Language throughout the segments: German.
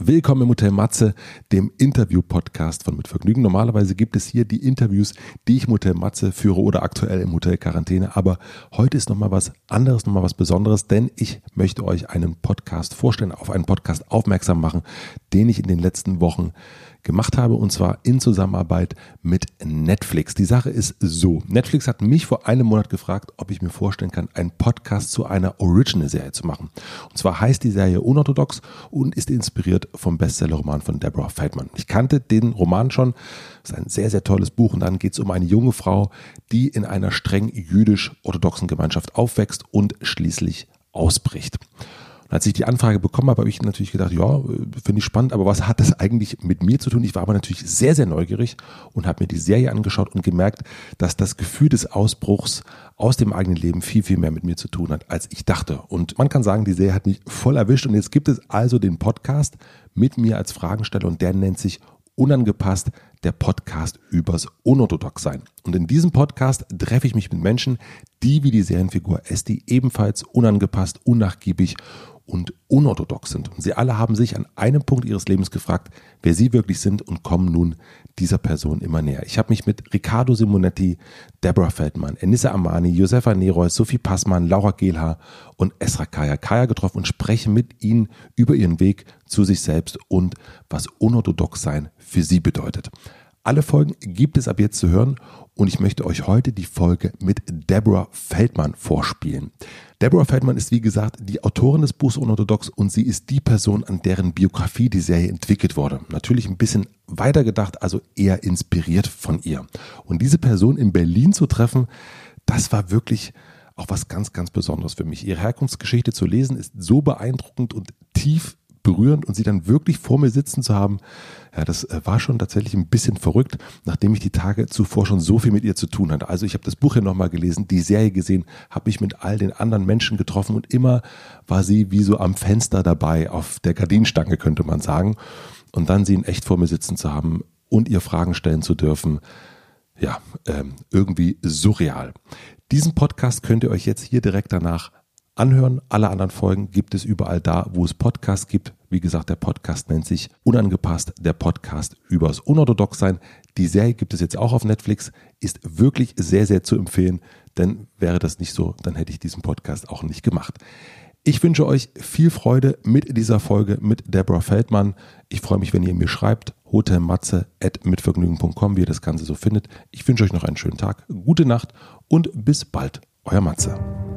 Willkommen im Hotel Matze, dem Interview-Podcast von Mit Vergnügen. Normalerweise gibt es hier die Interviews, die ich im Hotel Matze führe oder aktuell im Hotel Quarantäne. Aber heute ist nochmal was anderes, nochmal was Besonderes, denn ich möchte euch einen Podcast vorstellen, auf einen Podcast aufmerksam machen, den ich in den letzten Wochen gemacht habe, und zwar in Zusammenarbeit mit Netflix. Die Sache ist so: Netflix hat mich vor einem Monat gefragt, ob ich mir vorstellen kann, einen Podcast zu einer Original-Serie zu machen. Und zwar heißt die Serie Unorthodox und ist inspiriert vom Bestseller-Roman von Deborah Feldman. Ich kannte den Roman schon, das ist ein sehr, sehr tolles Buch, und dann geht es um eine junge Frau, die in einer streng jüdisch-orthodoxen Gemeinschaft aufwächst und schließlich ausbricht. Als ich die Anfrage bekommen habe, habe ich natürlich gedacht, ja, finde ich spannend, aber was hat das eigentlich mit mir zu tun? Ich war aber natürlich sehr, sehr neugierig und habe mir die Serie angeschaut und gemerkt, dass das Gefühl des Ausbruchs aus dem eigenen Leben viel, viel mehr mit mir zu tun hat, als ich dachte. Und man kann sagen, die Serie hat mich voll erwischt, und jetzt gibt es also den Podcast mit mir als Fragensteller, und der nennt sich Unangepasst, der Podcast übers Unorthodoxsein. Und in diesem Podcast treffe ich mich mit Menschen, die wie die Serienfigur Esti ebenfalls unangepasst, unnachgiebig und unorthodox sind. Und sie alle haben sich an einem Punkt ihres Lebens gefragt, wer sie wirklich sind, und kommen nun dieser Person immer näher. Ich habe mich mit Riccardo Simonetti, Deborah Feldman, Enissa Amani, Josefa Neroy, Sophie Passmann, Laura Gehlhaar und Esra Kaya getroffen und spreche mit ihnen über ihren Weg zu sich selbst und was unorthodox sein für sie bedeutet. Alle Folgen gibt es ab jetzt zu hören, und ich möchte euch heute die Folge mit Deborah Feldman vorspielen. Deborah Feldman ist, wie gesagt, die Autorin des Buchs Unorthodox, und sie ist die Person, an deren Biografie die Serie entwickelt wurde. Natürlich ein bisschen weiter gedacht, also eher inspiriert von ihr. Und diese Person in Berlin zu treffen, das war wirklich auch was ganz, ganz Besonderes für mich. Ihre Herkunftsgeschichte zu lesen ist so beeindruckend und tief berührend, und sie dann wirklich vor mir sitzen zu haben, ja, das war schon tatsächlich ein bisschen verrückt, nachdem ich die Tage zuvor schon so viel mit ihr zu tun hatte. Also ich habe das Buch hier nochmal gelesen, die Serie gesehen, habe mich mit all den anderen Menschen getroffen, und immer war sie wie so am Fenster dabei, auf der Gardinenstange könnte man sagen, und dann sie in echt vor mir sitzen zu haben und ihr Fragen stellen zu dürfen, ja, irgendwie surreal. Diesen Podcast könnt ihr euch jetzt hier direkt danach anhören. Alle anderen Folgen gibt es überall da, wo es Podcasts gibt. Wie gesagt, der Podcast nennt sich Unangepasst, der Podcast übers Unorthodoxsein. Die Serie gibt es jetzt auch auf Netflix, ist wirklich sehr, sehr zu empfehlen, denn wäre das nicht so, dann hätte ich diesen Podcast auch nicht gemacht. Ich wünsche euch viel Freude mit dieser Folge mit Deborah Feldman. Ich freue mich, wenn ihr mir schreibt, hotelmatze@mitvergnügen.com, wie ihr das Ganze so findet. Ich wünsche euch noch einen schönen Tag, gute Nacht und bis bald, euer Matze.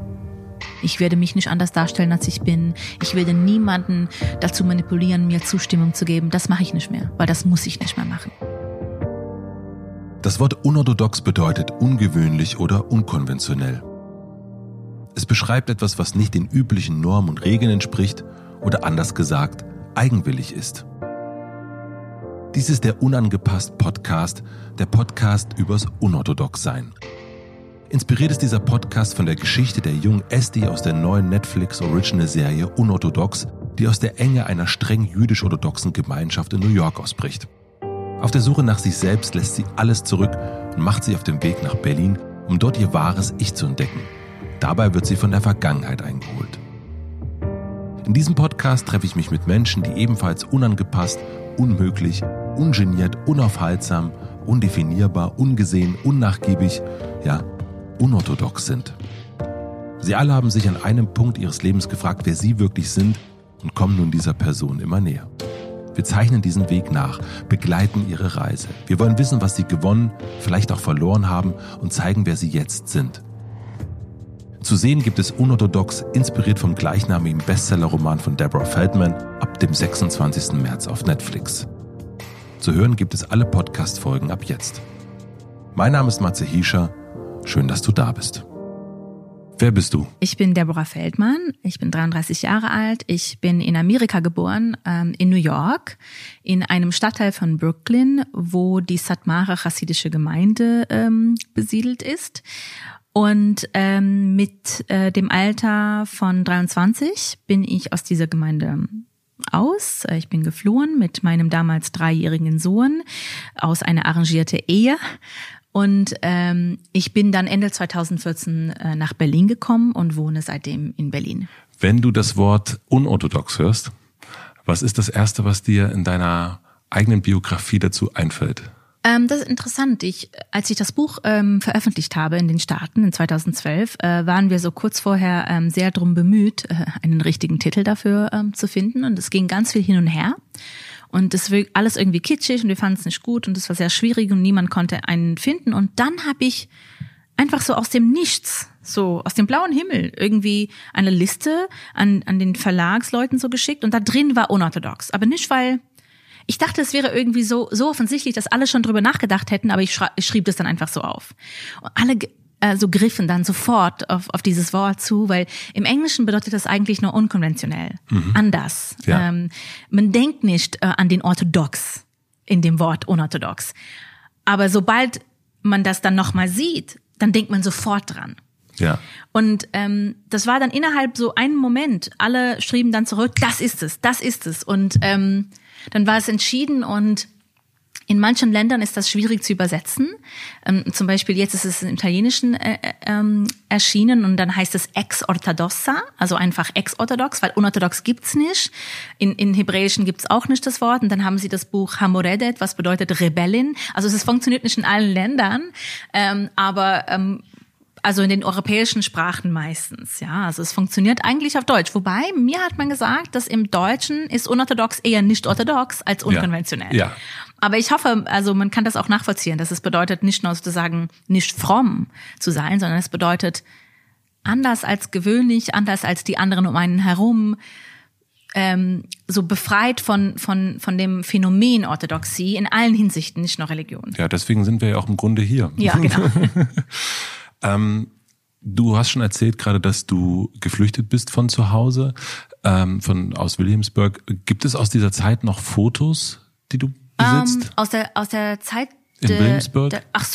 Ich werde mich nicht anders darstellen, als ich bin. Ich werde niemanden dazu manipulieren, mir Zustimmung zu geben. Das mache ich nicht mehr, weil das muss ich nicht mehr machen. Das Wort unorthodox bedeutet ungewöhnlich oder unkonventionell. Es beschreibt etwas, was nicht den üblichen Normen und Regeln entspricht oder anders gesagt, eigenwillig ist. Dies ist der Unangepasst Podcast, der Podcast übers Unorthodoxsein. Inspiriert ist dieser Podcast von der Geschichte der jungen Esti aus der neuen Netflix-Original-Serie Unorthodox, die aus der Enge einer streng jüdisch-orthodoxen Gemeinschaft in New York ausbricht. Auf der Suche nach sich selbst lässt sie alles zurück und macht sich auf den Weg nach Berlin, um dort ihr wahres Ich zu entdecken. Dabei wird sie von der Vergangenheit eingeholt. In diesem Podcast treffe ich mich mit Menschen, die ebenfalls unangepasst, unmöglich, ungeniert, unaufhaltsam, undefinierbar, ungesehen, unnachgiebig, ja, unorthodox sind. Sie alle haben sich an einem Punkt ihres Lebens gefragt, wer sie wirklich sind, und kommen nun dieser Person immer näher. Wir zeichnen diesen Weg nach, begleiten ihre Reise. Wir wollen wissen, was sie gewonnen, vielleicht auch verloren haben, und zeigen, wer sie jetzt sind. Zu sehen gibt es Unorthodox, inspiriert vom gleichnamigen Bestseller-Roman von Deborah Feldman, ab dem 26. März auf Netflix. Zu hören gibt es alle Podcast-Folgen ab jetzt. Mein Name ist Matze Hiescher. Schön, dass du da bist. Wer bist du? Ich bin Deborah Feldman, ich bin 33 Jahre alt, ich bin in Amerika geboren, in New York, in einem Stadtteil von Brooklyn, wo die Satmara chassidische Gemeinde besiedelt ist. Und mit dem Alter von 23 bin ich aus dieser Gemeinde aus. Ich bin geflohen mit meinem damals 3-jährigen Sohn aus einer arrangierten Ehe. Und ich bin dann Ende 2014 nach Berlin gekommen und wohne seitdem in Berlin. Wenn du das Wort unorthodox hörst, Was ist das Erste, was dir in deiner eigenen Biografie dazu einfällt? Das ist interessant. Als ich das Buch veröffentlicht habe in den Staaten in 2012, waren wir so kurz vorher sehr drum bemüht, einen richtigen Titel dafür zu finden. Und es ging ganz viel hin und her. Und es war alles irgendwie kitschig und wir fanden es nicht gut und es war sehr schwierig und niemand konnte einen finden. Und dann habe ich einfach so aus dem Nichts, so aus dem blauen Himmel, irgendwie eine Liste an den Verlagsleuten so geschickt und da drin war unorthodox. Aber nicht, weil ich dachte, es wäre irgendwie so offensichtlich, dass alle schon drüber nachgedacht hätten, aber ich schrieb das dann einfach so auf. Und alle so griffen dann sofort auf dieses Wort zu, weil im Englischen bedeutet das eigentlich nur unkonventionell, anders. Ja. Man denkt nicht an den Orthodox in dem Wort unorthodox. Aber sobald man das dann nochmal sieht, dann denkt man sofort dran. Ja. Und das war dann innerhalb so einen Moment, alle schrieben dann zurück, das ist es. Und dann war es entschieden und in manchen Ländern ist das schwierig zu übersetzen. Zum Beispiel jetzt ist es im Italienischen erschienen und dann heißt es ex-orthodoxa, also einfach ex-orthodox, weil unorthodox gibt's nicht. In Hebräischen gibt's auch nicht das Wort. Und dann haben sie das Buch Hamoredet, was bedeutet Rebellin. Also es funktioniert nicht in allen Ländern, aber also in den europäischen Sprachen meistens, ja. Also es funktioniert eigentlich auf Deutsch. Wobei, mir hat man gesagt, dass im Deutschen ist unorthodox eher nicht orthodox als unkonventionell. Ja. Aber ich hoffe, also man kann das auch nachvollziehen, dass es bedeutet, nicht nur sozusagen nicht fromm zu sein, sondern es bedeutet anders als gewöhnlich, anders als die anderen um einen herum, so befreit von dem Phänomen Orthodoxie in allen Hinsichten, nicht nur Religion. Ja, deswegen sind wir ja auch im Grunde hier. Ja, genau. Du hast schon erzählt gerade, dass du geflüchtet bist von zu Hause, aus Williamsburg. Gibt es aus dieser Zeit noch Fotos, die du besitzt? Aus der Zeit in Williamsburg?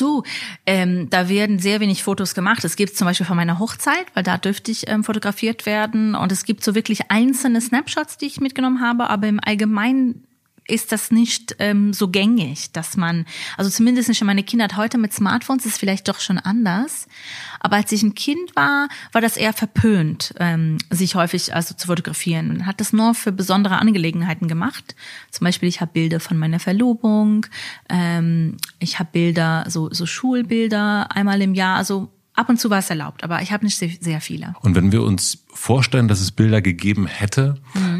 Da werden sehr wenig Fotos gemacht. Es gibt zum Beispiel von meiner Hochzeit, weil da dürfte ich fotografiert werden. Und es gibt so wirklich einzelne Snapshots, die ich mitgenommen habe, aber im Allgemeinen ist das nicht so gängig, dass man, also zumindest nicht in meiner Kindheit, heute mit Smartphones ist es vielleicht doch schon anders, aber als ich ein Kind war das eher verpönt, sich häufig also zu fotografieren. Man hat das nur für besondere Angelegenheiten gemacht. Zum Beispiel, ich habe Bilder von meiner Verlobung, ich habe Bilder, so Schulbilder einmal im Jahr, also ab und zu war es erlaubt, aber ich habe nicht sehr viele. Und wenn wir uns vorstellen, dass es Bilder gegeben hätte,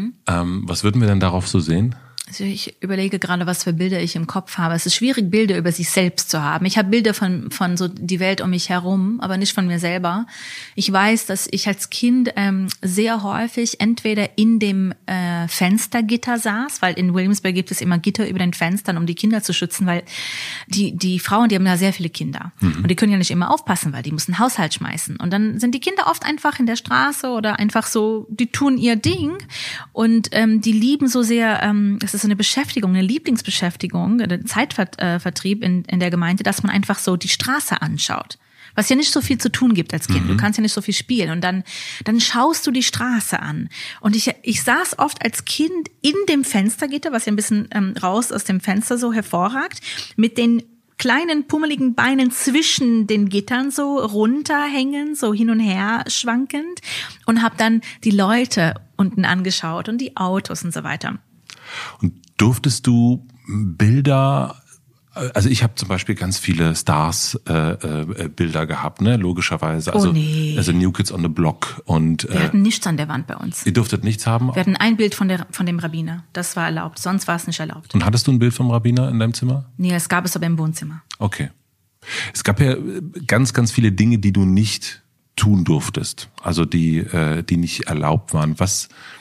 was würden wir denn darauf so sehen? Also ich überlege gerade, was für Bilder ich im Kopf habe. Es ist schwierig, Bilder über sich selbst zu haben. Ich habe Bilder von so die Welt um mich herum, aber nicht von mir selber. Ich weiß, dass ich als Kind sehr häufig entweder in dem Fenstergitter saß, weil in Williamsburg gibt es immer Gitter über den Fenstern, um die Kinder zu schützen, weil die Frauen, die haben ja sehr viele Kinder. Und die können ja nicht immer aufpassen, weil die müssen Haushalt schmeißen. Und dann sind die Kinder oft einfach in der Straße oder einfach so, die tun ihr Ding und die lieben so sehr, das ist so eine Beschäftigung, eine Lieblingsbeschäftigung, ein Zeitvertrieb in der Gemeinde, dass man einfach so die Straße anschaut. Was ja nicht so viel zu tun gibt als Kind. Du kannst ja nicht so viel spielen. Und dann schaust du die Straße an. Und ich saß oft als Kind in dem Fenstergitter, was ja ein bisschen raus aus dem Fenster so hervorragt, mit den kleinen pummeligen Beinen zwischen den Gittern so runterhängen, so hin und her schwankend und habe dann die Leute unten angeschaut und die Autos und so weiter. Und durftest du Bilder, also ich habe zum Beispiel ganz viele Stars Bilder gehabt, ne, logischerweise. Also, also New Kids on the Block und wir hatten nichts an der Wand bei uns. Ihr durftet nichts haben? Wir hatten ein Bild von dem Rabbiner, das war erlaubt, sonst war es nicht erlaubt. Und hattest du ein Bild vom Rabbiner in deinem Zimmer? Nee, es gab es aber im Wohnzimmer. Okay. Es gab ja ganz, ganz viele Dinge, die du nicht tun durftest, also die nicht erlaubt waren. Da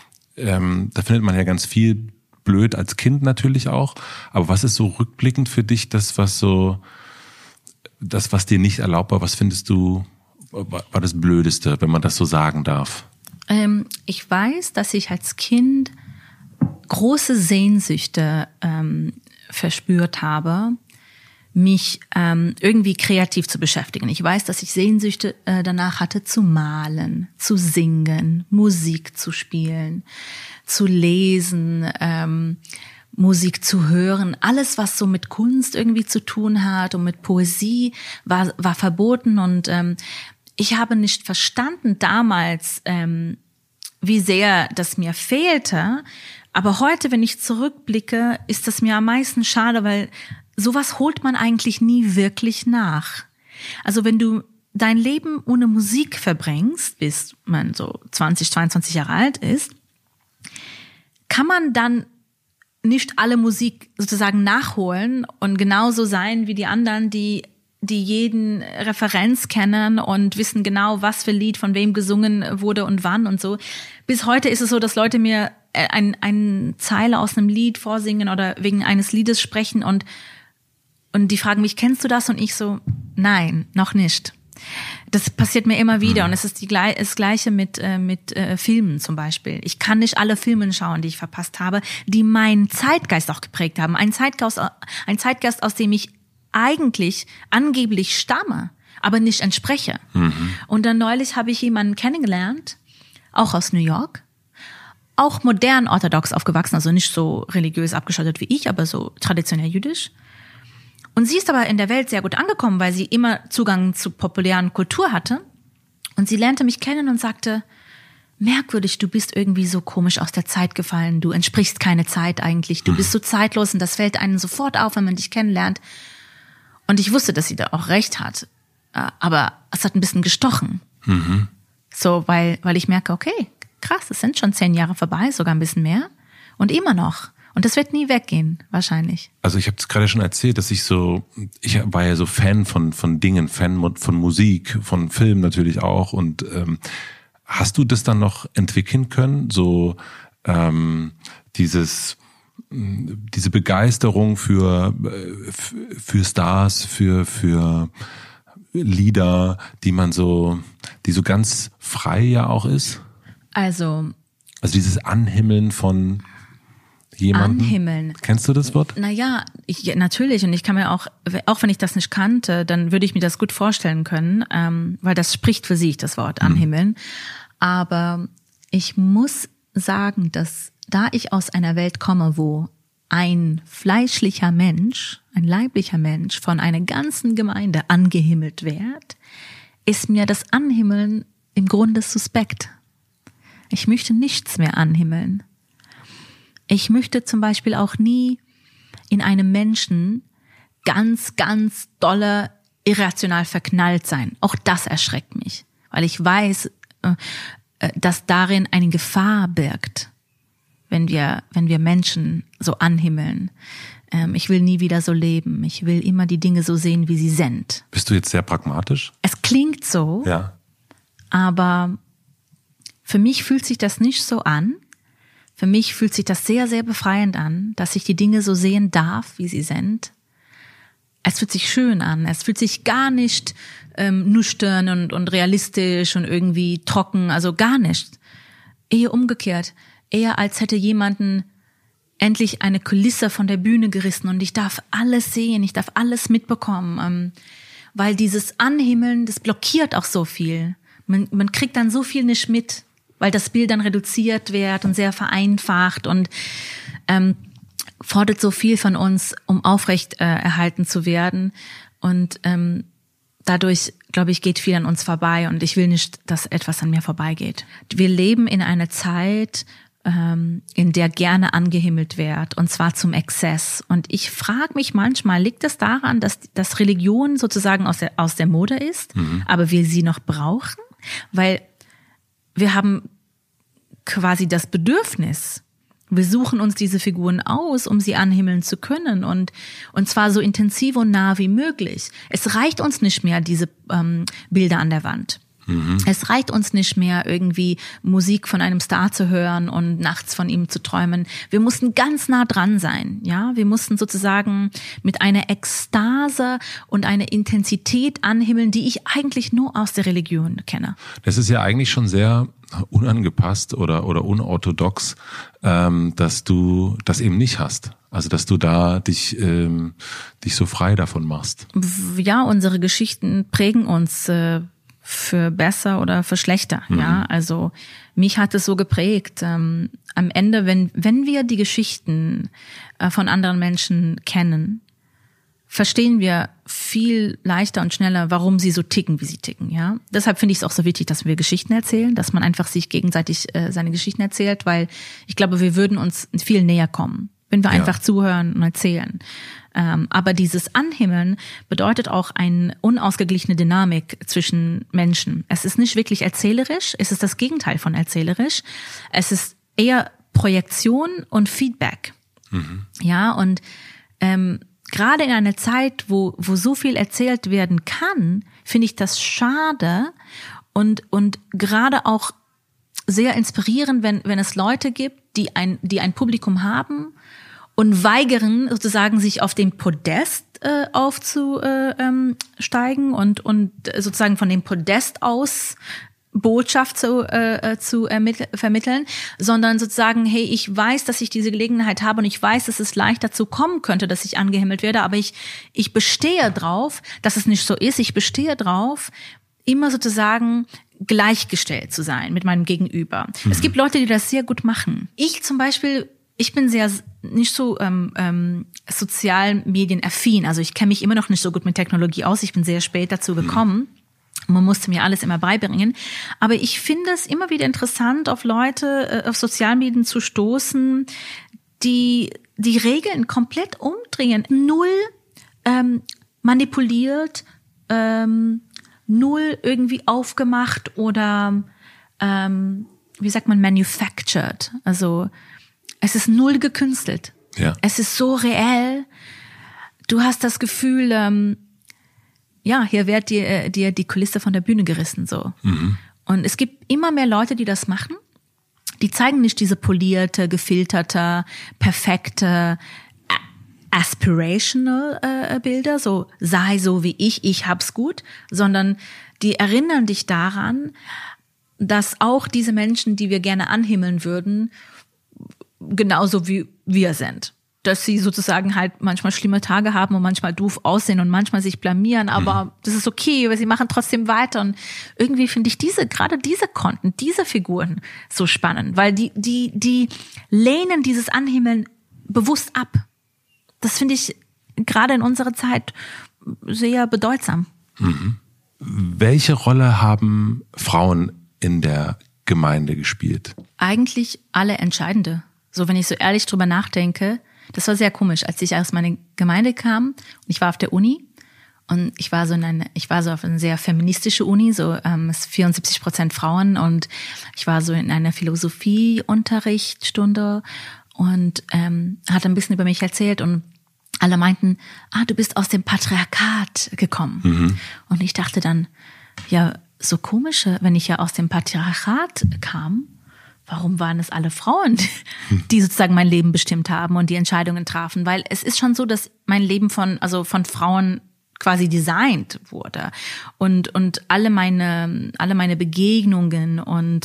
findet man ja ganz viel blöd als Kind natürlich auch, aber was ist so rückblickend für dich was dir nicht erlaubt war, was findest du, war das Blödeste, wenn man das so sagen darf? Ich weiß, dass ich als Kind große Sehnsüchte verspürt habe, mich irgendwie kreativ zu beschäftigen. Ich weiß, dass ich Sehnsüchte danach hatte, zu malen, zu singen, Musik zu spielen, zu lesen, Musik zu hören. Alles, was so mit Kunst irgendwie zu tun hat und mit Poesie, war verboten. Und ich habe nicht verstanden damals, wie sehr das mir fehlte. Aber heute, wenn ich zurückblicke, ist das mir am meisten schade, weil sowas holt man eigentlich nie wirklich nach. Also wenn du dein Leben ohne Musik verbringst, bis man so 20, 22 Jahre alt ist, kann man dann nicht alle Musik sozusagen nachholen und genauso sein wie die anderen, die jeden Referenz kennen und wissen genau, was für Lied von wem gesungen wurde und wann und so. Bis heute ist es so, dass Leute mir eine Zeile aus einem Lied vorsingen oder wegen eines Liedes sprechen und die fragen mich, kennst du das? Und ich so, nein, noch nicht. Das passiert mir immer wieder und es ist das Gleiche mit Filmen zum Beispiel. Ich kann nicht alle Filme schauen, die ich verpasst habe, die meinen Zeitgeist auch geprägt haben. Ein Zeitgeist, aus dem ich eigentlich angeblich stamme, aber nicht entspreche. Und dann neulich habe ich jemanden kennengelernt, auch aus New York, auch modern orthodox aufgewachsen, also nicht so religiös abgeschottet wie ich, aber so traditionell jüdisch. Und sie ist aber in der Welt sehr gut angekommen, weil sie immer Zugang zu populären Kultur hatte. Und sie lernte mich kennen und sagte, merkwürdig, du bist irgendwie so komisch aus der Zeit gefallen, du entsprichst keine Zeit eigentlich, du bist so zeitlos und das fällt einem sofort auf, wenn man dich kennenlernt. Und ich wusste, dass sie da auch recht hat, aber es hat ein bisschen gestochen. So, weil ich merke, okay, krass, es sind schon 10 Jahre vorbei, sogar ein bisschen mehr und immer noch. Und das wird nie weggehen, wahrscheinlich. Also ich habe es gerade schon erzählt, dass ich war ja so Fan von Dingen, Fan von Musik, von Film natürlich auch. Und hast du das dann noch entwickeln können? So diese Begeisterung für Stars, für Lieder, die so ganz frei ja auch ist? Also dieses Anhimmeln von jemanden? Anhimmeln. Kennst du das Wort? Naja, natürlich. Und ich kann mir auch wenn ich das nicht kannte, dann würde ich mir das gut vorstellen können, weil das spricht für sich, das Wort Anhimmeln. Aber ich muss sagen, dass da ich aus einer Welt komme, wo ein fleischlicher Mensch, ein leiblicher Mensch von einer ganzen Gemeinde angehimmelt wird, ist mir das Anhimmeln im Grunde suspekt. Ich möchte nichts mehr anhimmeln. Ich möchte zum Beispiel auch nie in einem Menschen ganz, ganz dolle irrational verknallt sein. Auch das erschreckt mich, weil ich weiß, dass darin eine Gefahr birgt, wenn wir Menschen so anhimmeln. Ich will nie wieder so leben. Ich will immer die Dinge so sehen, wie sie sind. Bist du jetzt sehr pragmatisch? Es klingt so, ja. Aber für mich fühlt sich das nicht so an. Für mich fühlt sich das sehr, sehr befreiend an, dass ich die Dinge so sehen darf, wie sie sind. Es fühlt sich schön an. Es fühlt sich gar nicht nüchtern und realistisch und irgendwie trocken, also gar nicht. Eher umgekehrt. Eher als hätte jemanden endlich eine Kulisse von der Bühne gerissen und ich darf alles sehen, ich darf alles mitbekommen. Weil dieses Anhimmeln, das blockiert auch so viel. Man kriegt dann so viel nicht mit, weil das Bild dann reduziert wird und sehr vereinfacht und fordert so viel von uns, um aufrecht erhalten zu werden. Und dadurch, glaube ich, geht viel an uns vorbei und ich will nicht, dass etwas an mir vorbeigeht. Wir leben in einer Zeit, in der gerne angehimmelt wird, und zwar zum Exzess. Und ich frage mich manchmal, liegt es daran, dass Religion sozusagen aus der Mode ist, aber wir sie noch brauchen? Weil wir haben quasi das Bedürfnis, wir suchen uns diese Figuren aus, um sie anhimmeln zu können und zwar so intensiv und nah wie möglich. Es reicht uns nicht mehr, diese Bilder an der Wand. Es reicht uns nicht mehr, irgendwie Musik von einem Star zu hören und nachts von ihm zu träumen. Wir mussten ganz nah dran sein, ja. Wir mussten sozusagen mit einer Ekstase und einer Intensität anhimmeln, die ich eigentlich nur aus der Religion kenne. Das ist ja eigentlich schon sehr unangepasst oder unorthodox, dass du das eben nicht hast. Also dass du da dich so frei davon machst. Ja, unsere Geschichten prägen uns für besser oder für schlechter. Ja, also mich hat es so geprägt. Am Ende, wenn wir die Geschichten von anderen Menschen kennen, verstehen wir viel leichter und schneller, warum sie so ticken, wie sie ticken, ja. Deshalb finde ich es auch so wichtig, dass wir Geschichten erzählen, dass man einfach sich gegenseitig seine Geschichten erzählt, weil ich glaube, wir würden uns viel näher kommen, wenn wir einfach zuhören und erzählen. Aber dieses Anhimmeln bedeutet auch eine unausgeglichene Dynamik zwischen Menschen. Es ist nicht wirklich erzählerisch, es ist das Gegenteil von erzählerisch. Es ist eher Projektion und Feedback. Ja, und gerade in einer Zeit, wo so viel erzählt werden kann, finde ich das schade und gerade auch sehr inspirierend, wenn es Leute gibt, die ein Publikum haben und weigern, sozusagen sich auf den Podest aufzusteigen und sozusagen von dem Podest aus Botschaft zu vermitteln, sondern sozusagen, hey, ich weiß, dass ich diese Gelegenheit habe und ich weiß, dass es leicht dazu kommen könnte, dass ich angehimmelt werde, aber ich bestehe drauf, dass es nicht so ist. Ich bestehe drauf, immer sozusagen gleichgestellt zu sein mit meinem Gegenüber. Es gibt Leute, die das sehr gut machen. Ich zum Beispiel, ich bin sehr nicht so sozialmedienaffin, also ich kenne mich immer noch nicht so gut mit Technologie aus, ich bin sehr spät dazu gekommen. Man musste mir alles immer beibringen. Aber ich finde es immer wieder interessant, auf Leute auf Sozialmedien zu stoßen, die Regeln komplett umdrehen. Null manipuliert, null irgendwie aufgemacht oder wie sagt man, manufactured. Also es ist null gekünstelt. Ja. Es ist so reell. Du hast das Gefühl, hier wird dir die Kulisse von der Bühne gerissen, so. Und es gibt immer mehr Leute, die das machen. Die zeigen nicht diese polierte, gefilterte, perfekte, aspirational Bilder, so sei so wie ich hab's gut, sondern die erinnern dich daran, dass auch diese Menschen, die wir gerne anhimmeln würden, genauso wie wir sind. Dass sie sozusagen halt manchmal schlimme Tage haben und manchmal doof aussehen und manchmal sich blamieren, aber das ist okay, weil sie machen trotzdem weiter und irgendwie finde ich gerade diese Konten, diese Figuren so spannend, weil die lehnen dieses Anhimmeln bewusst ab. Das finde ich gerade in unserer Zeit sehr bedeutsam. Welche Rolle haben Frauen in der Gemeinde gespielt? Eigentlich alle entscheidende. So, wenn ich so ehrlich drüber nachdenke, das war sehr komisch, als ich aus meiner Gemeinde kam und ich war auf der Uni und ich war so auf eine sehr feministische Uni, so 74% Frauen und ich war so in einer Philosophieunterrichtsstunde und hatte ein bisschen über mich erzählt und alle meinten, du bist aus dem Patriarchat gekommen. Und ich dachte dann, ja, so komisch, wenn ich ja aus dem Patriarchat kam, warum waren es alle Frauen, die sozusagen mein Leben bestimmt haben und die Entscheidungen trafen? Weil es ist schon so, dass mein Leben von Frauen quasi designt wurde und alle meine Begegnungen und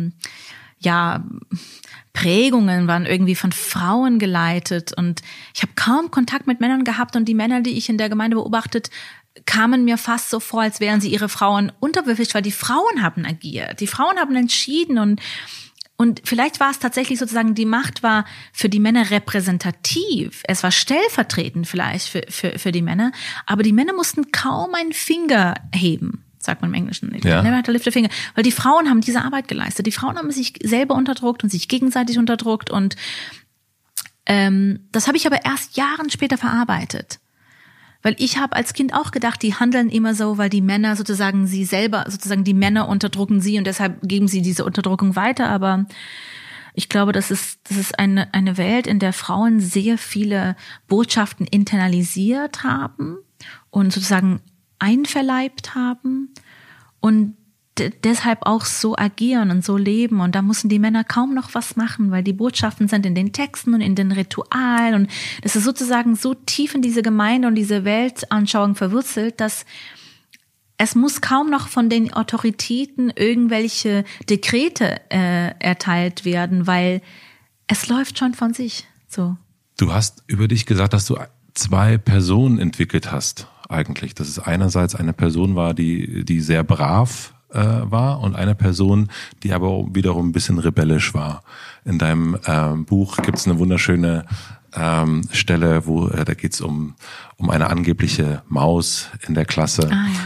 Prägungen waren irgendwie von Frauen geleitet und ich habe kaum Kontakt mit Männern gehabt und die Männer, die ich in der Gemeinde beobachtet, kamen mir fast so vor, als wären sie ihre Frauen unterwürfig, weil die Frauen haben agiert, die Frauen haben entschieden und vielleicht war es tatsächlich sozusagen, die Macht war für die Männer repräsentativ. Es war stellvertretend vielleicht für die Männer, aber die Männer mussten kaum einen Finger heben, sagt man im Englischen. Never had to lift a finger. Weil die Frauen haben diese Arbeit geleistet. Die Frauen haben sich selber unterdrückt und sich gegenseitig unterdrückt und das habe ich aber erst Jahren später verarbeitet. Weil ich habe als Kind auch gedacht, die handeln immer so, weil die Männer sozusagen sie selber, sozusagen die Männer unterdrücken sie und deshalb geben sie diese Unterdrückung weiter. Aber ich glaube, das ist eine Welt, in der Frauen sehr viele Botschaften internalisiert haben und sozusagen einverleibt haben und deshalb auch so agieren und so leben. Und da müssen die Männer kaum noch was machen, weil die Botschaften sind in den Texten und in den Ritualen. Und das ist sozusagen so tief in diese Gemeinde und diese Weltanschauung verwurzelt, dass es muss kaum noch von den Autoritäten irgendwelche Dekrete erteilt werden, weil es läuft schon von sich. So. Du hast über dich gesagt, dass du 2 Personen entwickelt hast eigentlich. Dass es einerseits eine Person war, die sehr brav war und eine Person, die aber wiederum ein bisschen rebellisch war. In deinem Buch gibt es eine wunderschöne Stelle, wo da geht's um eine angebliche Maus in der Klasse.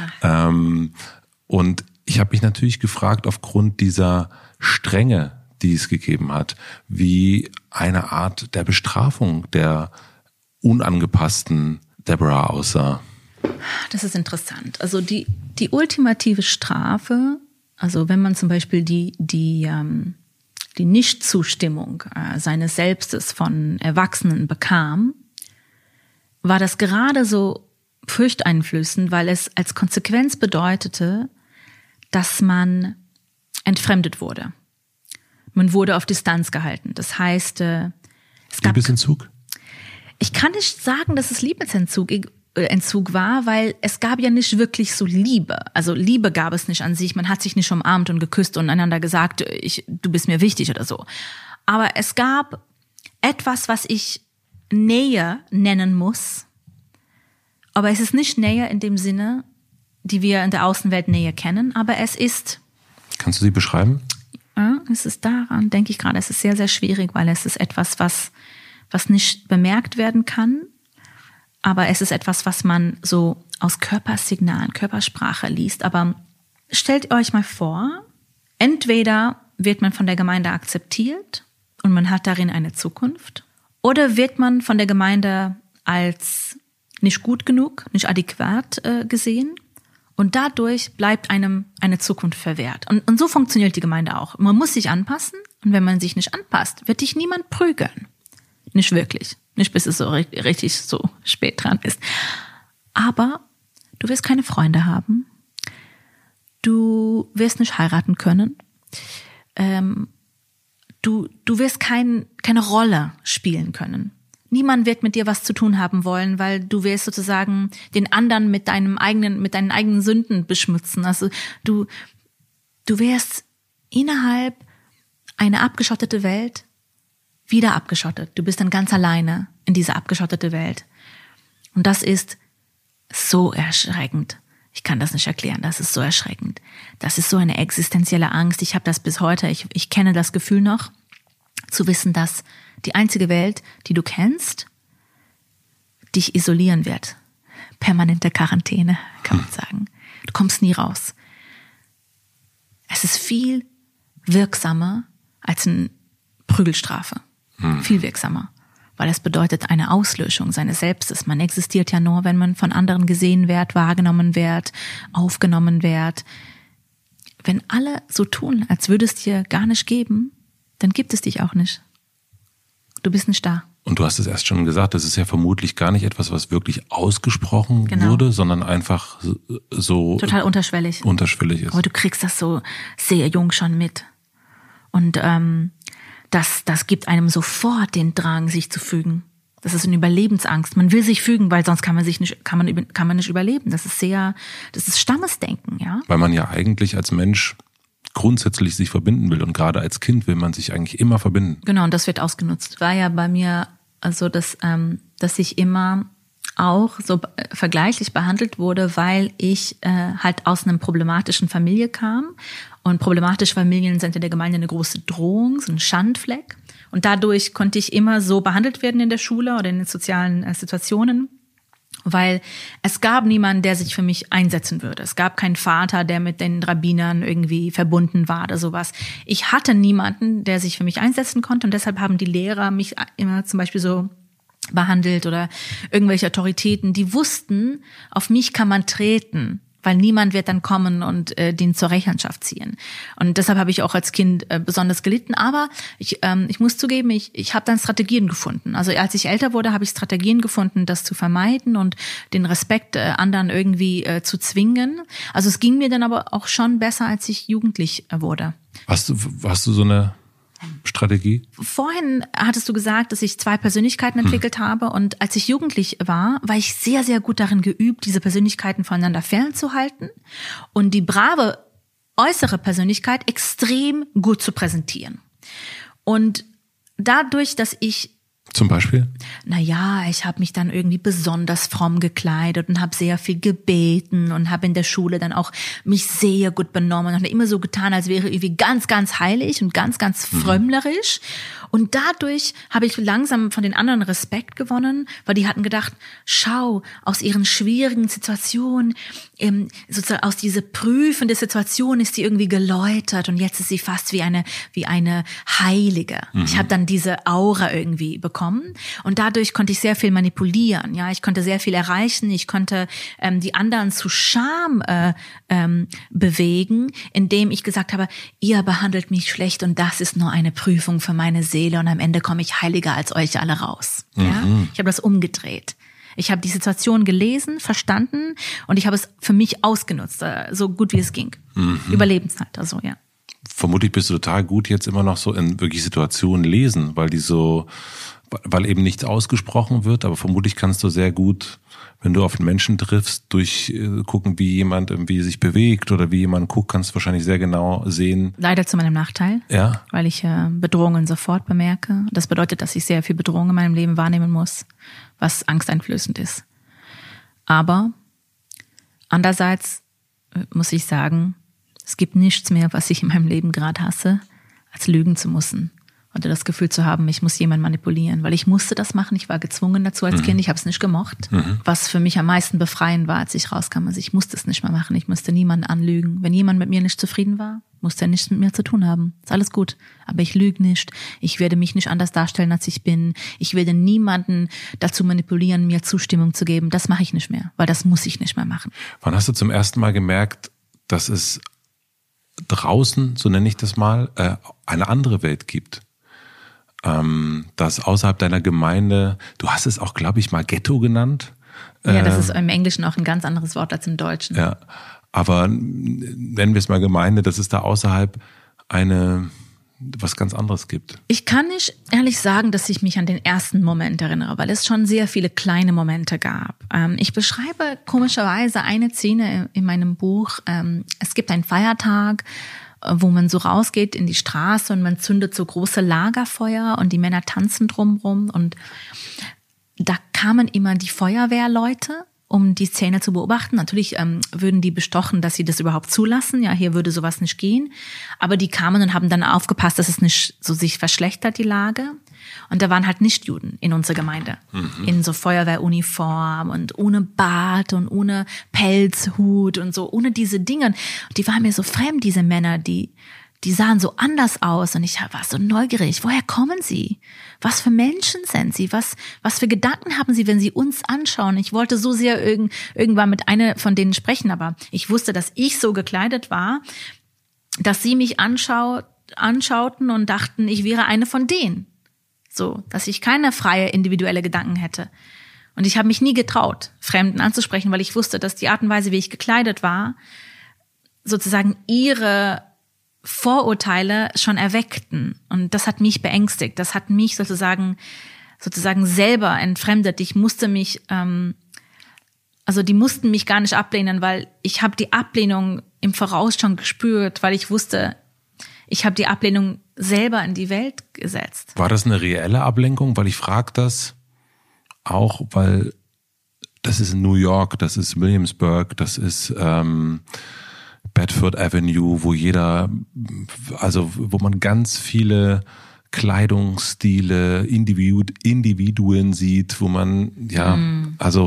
Und ich habe mich natürlich gefragt, aufgrund dieser Strenge, die es gegeben hat, wie eine Art der Bestrafung der unangepassten Deborah aussah. Das ist interessant. Also die ultimative Strafe, also wenn man zum Beispiel die Nichtzustimmung seines Selbstes von Erwachsenen bekam, war das gerade so furchteinflößend, weil es als Konsequenz bedeutete, dass man entfremdet wurde. Man wurde auf Distanz gehalten. Das heißt, es gab Liebesentzug? Ich kann nicht sagen, dass es Liebesentzug war, weil es gab ja nicht wirklich so Liebe. Also Liebe gab es nicht an sich. Man hat sich nicht umarmt und geküsst und einander gesagt, du bist mir wichtig oder so. Aber es gab etwas, was ich Nähe nennen muss. Aber es ist nicht Nähe in dem Sinne, die wir in der Außenwelt Nähe kennen. Aber es ist... Kannst du sie beschreiben? Ja, es ist daran, denke ich gerade, es ist sehr, sehr schwierig, weil es ist etwas, was nicht bemerkt werden kann. Aber es ist etwas, was man so aus Körpersignalen, Körpersprache liest. Aber stellt euch mal vor, entweder wird man von der Gemeinde akzeptiert und man hat darin eine Zukunft, oder wird man von der Gemeinde als nicht gut genug, nicht adäquat gesehen und dadurch bleibt einem eine Zukunft verwehrt. Und so funktioniert die Gemeinde auch. Man muss sich anpassen und wenn man sich nicht anpasst, wird dich niemand prügeln. Nicht wirklich. Nicht bis es so richtig so spät dran ist. Aber du wirst keine Freunde haben. Du wirst nicht heiraten können. Du wirst keine Rolle spielen können. Niemand wird mit dir was zu tun haben wollen, weil du wirst sozusagen den anderen mit deinen eigenen Sünden beschmutzen. Also du wirst innerhalb einer abgeschotteten Welt wieder abgeschottet. Du bist dann ganz alleine in dieser abgeschotteten Welt. Und das ist so erschreckend. Ich kann das nicht erklären. Das ist so erschreckend. Das ist so eine existenzielle Angst. Ich habe das bis heute. Ich kenne das Gefühl noch, zu wissen, dass die einzige Welt, die du kennst, dich isolieren wird. Permanente Quarantäne, kann man sagen. Du kommst nie raus. Es ist viel wirksamer als eine Prügelstrafe. Viel wirksamer. Weil es bedeutet eine Auslöschung seines Selbstes. Man existiert ja nur, wenn man von anderen gesehen wird, wahrgenommen wird, aufgenommen wird. Wenn alle so tun, als würde es dir gar nicht geben, dann gibt es dich auch nicht. Du bist nicht da. Und du hast es erst schon gesagt, das ist ja vermutlich gar nicht etwas, was wirklich ausgesprochen wurde, sondern einfach so total unterschwellig ist. Aber du kriegst das so sehr jung schon mit. Und das gibt einem sofort den Drang, sich zu fügen. Das ist eine Überlebensangst. Man will sich fügen, weil sonst kann man nicht überleben. Das ist Stammesdenken, ja. Weil man ja eigentlich als Mensch grundsätzlich sich verbinden will und gerade als Kind will man sich eigentlich immer verbinden. Genau, und das wird ausgenutzt. War ja bei mir also, dass ich immer auch so vergleichlich behandelt wurde, weil ich halt aus einer problematischen Familie kam. Und problematische Familien sind in der Gemeinde eine große Drohung, so ein Schandfleck. Und dadurch konnte ich immer so behandelt werden in der Schule oder in den sozialen Situationen, weil es gab niemanden, der sich für mich einsetzen würde. Es gab keinen Vater, der mit den Rabbinern irgendwie verbunden war oder sowas. Ich hatte niemanden, der sich für mich einsetzen konnte und deshalb haben die Lehrer mich immer zum Beispiel so behandelt oder irgendwelche Autoritäten, die wussten, auf mich kann man treten, weil niemand wird dann kommen und den zur Rechenschaft ziehen. Und deshalb habe ich auch als Kind besonders gelitten. Aber ich muss zugeben, ich habe dann Strategien gefunden. Also als ich älter wurde, habe ich Strategien gefunden, das zu vermeiden und den Respekt anderen irgendwie zu zwingen. Also es ging mir dann aber auch schon besser, als ich jugendlich wurde. Hast du so eine Strategie? Vorhin hattest du gesagt, dass ich 2 Persönlichkeiten entwickelt habe und als ich jugendlich war ich sehr, sehr gut darin geübt, diese Persönlichkeiten voneinander fernzuhalten und die brave äußere Persönlichkeit extrem gut zu präsentieren. Und dadurch, dass ich zum Beispiel? Ich habe mich dann irgendwie besonders fromm gekleidet und habe sehr viel gebeten und habe in der Schule dann auch mich sehr gut benommen und habe immer so getan, als wäre ich irgendwie ganz, ganz heilig und ganz, ganz frömmlerisch. Und dadurch habe ich langsam von den anderen Respekt gewonnen, weil die hatten gedacht, schau, aus ihren schwierigen Situationen, sozusagen aus dieser prüfende Situation ist sie irgendwie geläutert und jetzt ist sie fast wie eine Heilige. Ich habe dann diese Aura irgendwie bekommen und dadurch konnte ich sehr viel manipulieren. Ja, ich konnte sehr viel erreichen. Ich konnte die anderen zu Scham bewegen, indem ich gesagt habe, ihr behandelt mich schlecht und das ist nur eine Prüfung für meine Seele und am Ende komme ich heiliger als euch alle raus. Ja? Ich habe das umgedreht. Ich habe die Situation gelesen, verstanden und ich habe es für mich ausgenutzt, so gut wie es ging. Überlebenszeit, also ja. Vermutlich bist du total gut jetzt immer noch so in wirklich Situationen lesen, weil eben nichts ausgesprochen wird, aber vermutlich kannst du sehr gut, wenn du auf einen Menschen triffst, durchgucken, wie jemand irgendwie sich bewegt oder wie jemand guckt, kannst du wahrscheinlich sehr genau sehen. Leider zu meinem Nachteil, ja, weil ich Bedrohungen sofort bemerke. Das bedeutet, dass ich sehr viel Bedrohung in meinem Leben wahrnehmen muss, was angsteinflößend ist. Aber andererseits muss ich sagen, es gibt nichts mehr, was ich in meinem Leben gerade hasse, als lügen zu müssen. Oder das Gefühl zu haben, ich muss jemanden manipulieren, weil ich musste das machen, ich war gezwungen dazu als Kind, ich habe es nicht gemocht. Was für mich am meisten befreiend war, als ich rauskam, also ich musste es nicht mehr machen, ich musste niemanden anlügen. Wenn jemand mit mir nicht zufrieden war, musste er nichts mit mir zu tun haben. Ist alles gut, aber ich lüge nicht, ich werde mich nicht anders darstellen, als ich bin. Ich werde niemanden dazu manipulieren, mir Zustimmung zu geben. Das mache ich nicht mehr, weil das muss ich nicht mehr machen. Wann hast du zum ersten Mal gemerkt, dass es draußen, so nenne ich das mal, eine andere Welt gibt? Dass außerhalb deiner Gemeinde, du hast es auch, glaube ich, mal Ghetto genannt. Ja, das ist im Englischen auch ein ganz anderes Wort als im Deutschen. Ja, aber nennen wir es mal Gemeinde, dass es da außerhalb was ganz anderes gibt. Ich kann nicht ehrlich sagen, dass ich mich an den ersten Moment erinnere, weil es schon sehr viele kleine Momente gab. Ich beschreibe komischerweise eine Szene in meinem Buch. Es gibt einen Feiertag, wo man so rausgeht in die Straße und man zündet so große Lagerfeuer und die Männer tanzen drumrum und da kamen immer die Feuerwehrleute, um die Szene zu beobachten. Natürlich würden die bestochen, dass sie das überhaupt zulassen. Ja, hier würde sowas nicht gehen. Aber die kamen und haben dann aufgepasst, dass es nicht so sich verschlechtert, die Lage. Und da waren halt Nichtjuden in unserer Gemeinde. In so Feuerwehruniform und ohne Bart und ohne Pelzhut und so, ohne diese Dinge. Und die waren mir so fremd, diese Männer, die sahen so anders aus und ich war so neugierig. Woher kommen sie? Was für Menschen sind sie? Was für Gedanken haben sie, wenn sie uns anschauen? Ich wollte so sehr irgendwann mit einer von denen sprechen, aber ich wusste, dass ich so gekleidet war, dass sie mich anschauten und dachten, ich wäre eine von denen. So, dass ich keine freie individuelle Gedanken hätte. Und ich habe mich nie getraut, Fremden anzusprechen, weil ich wusste, dass die Art und Weise, wie ich gekleidet war, sozusagen ihre Vorurteile schon erweckten. Und das hat mich beängstigt. Das hat mich sozusagen selber entfremdet. Ich musste mich, die mussten mich gar nicht ablehnen, weil ich habe die Ablehnung im Voraus schon gespürt, weil ich wusste, ich habe die Ablehnung selber in die Welt gesetzt. War das eine reelle Ablenkung? Weil ich frage das auch, weil das ist in New York, das ist Williamsburg, das ist Bedford Avenue, wo man ganz viele Kleidungsstile, Individuen sieht, wo man, das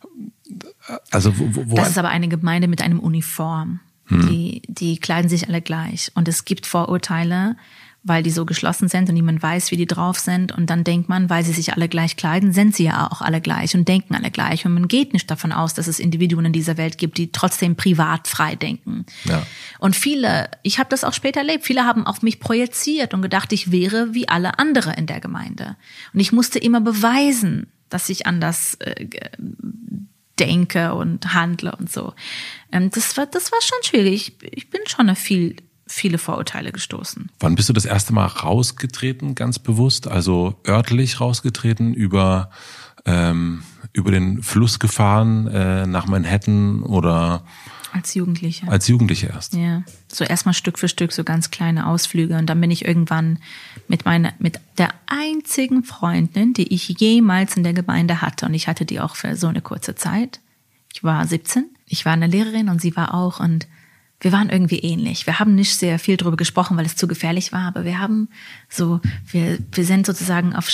ist aber eine Gemeinde mit einem Uniform. Die kleiden sich alle gleich. Und es gibt Vorurteile, weil die so geschlossen sind und niemand weiß, wie die drauf sind. Und dann denkt man, weil sie sich alle gleich kleiden, sind sie ja auch alle gleich und denken alle gleich. Und man geht nicht davon aus, dass es Individuen in dieser Welt gibt, die trotzdem privat frei denken. Ja. Und ich habe das auch später erlebt, viele haben auf mich projiziert und gedacht, ich wäre wie alle andere in der Gemeinde. Und ich musste immer beweisen, dass ich anders denke und handle und so. Das war schon schwierig. Ich bin schon auf viele Vorurteile gestoßen. Wann bist du das erste Mal rausgetreten, ganz bewusst? Also örtlich rausgetreten, über den Fluss gefahren nach Manhattan oder? Als Jugendliche. Als Jugendliche erst? Ja, so erstmal Stück für Stück so ganz kleine Ausflüge und dann bin ich irgendwann mit der einzigen Freundin, die ich jemals in der Gemeinde hatte und ich hatte die auch für so eine kurze Zeit. Ich war 17, ich war eine Lehrerin und sie war auch und wir waren irgendwie ähnlich. Wir haben nicht sehr viel darüber gesprochen, weil es zu gefährlich war, aber wir sind sozusagen auf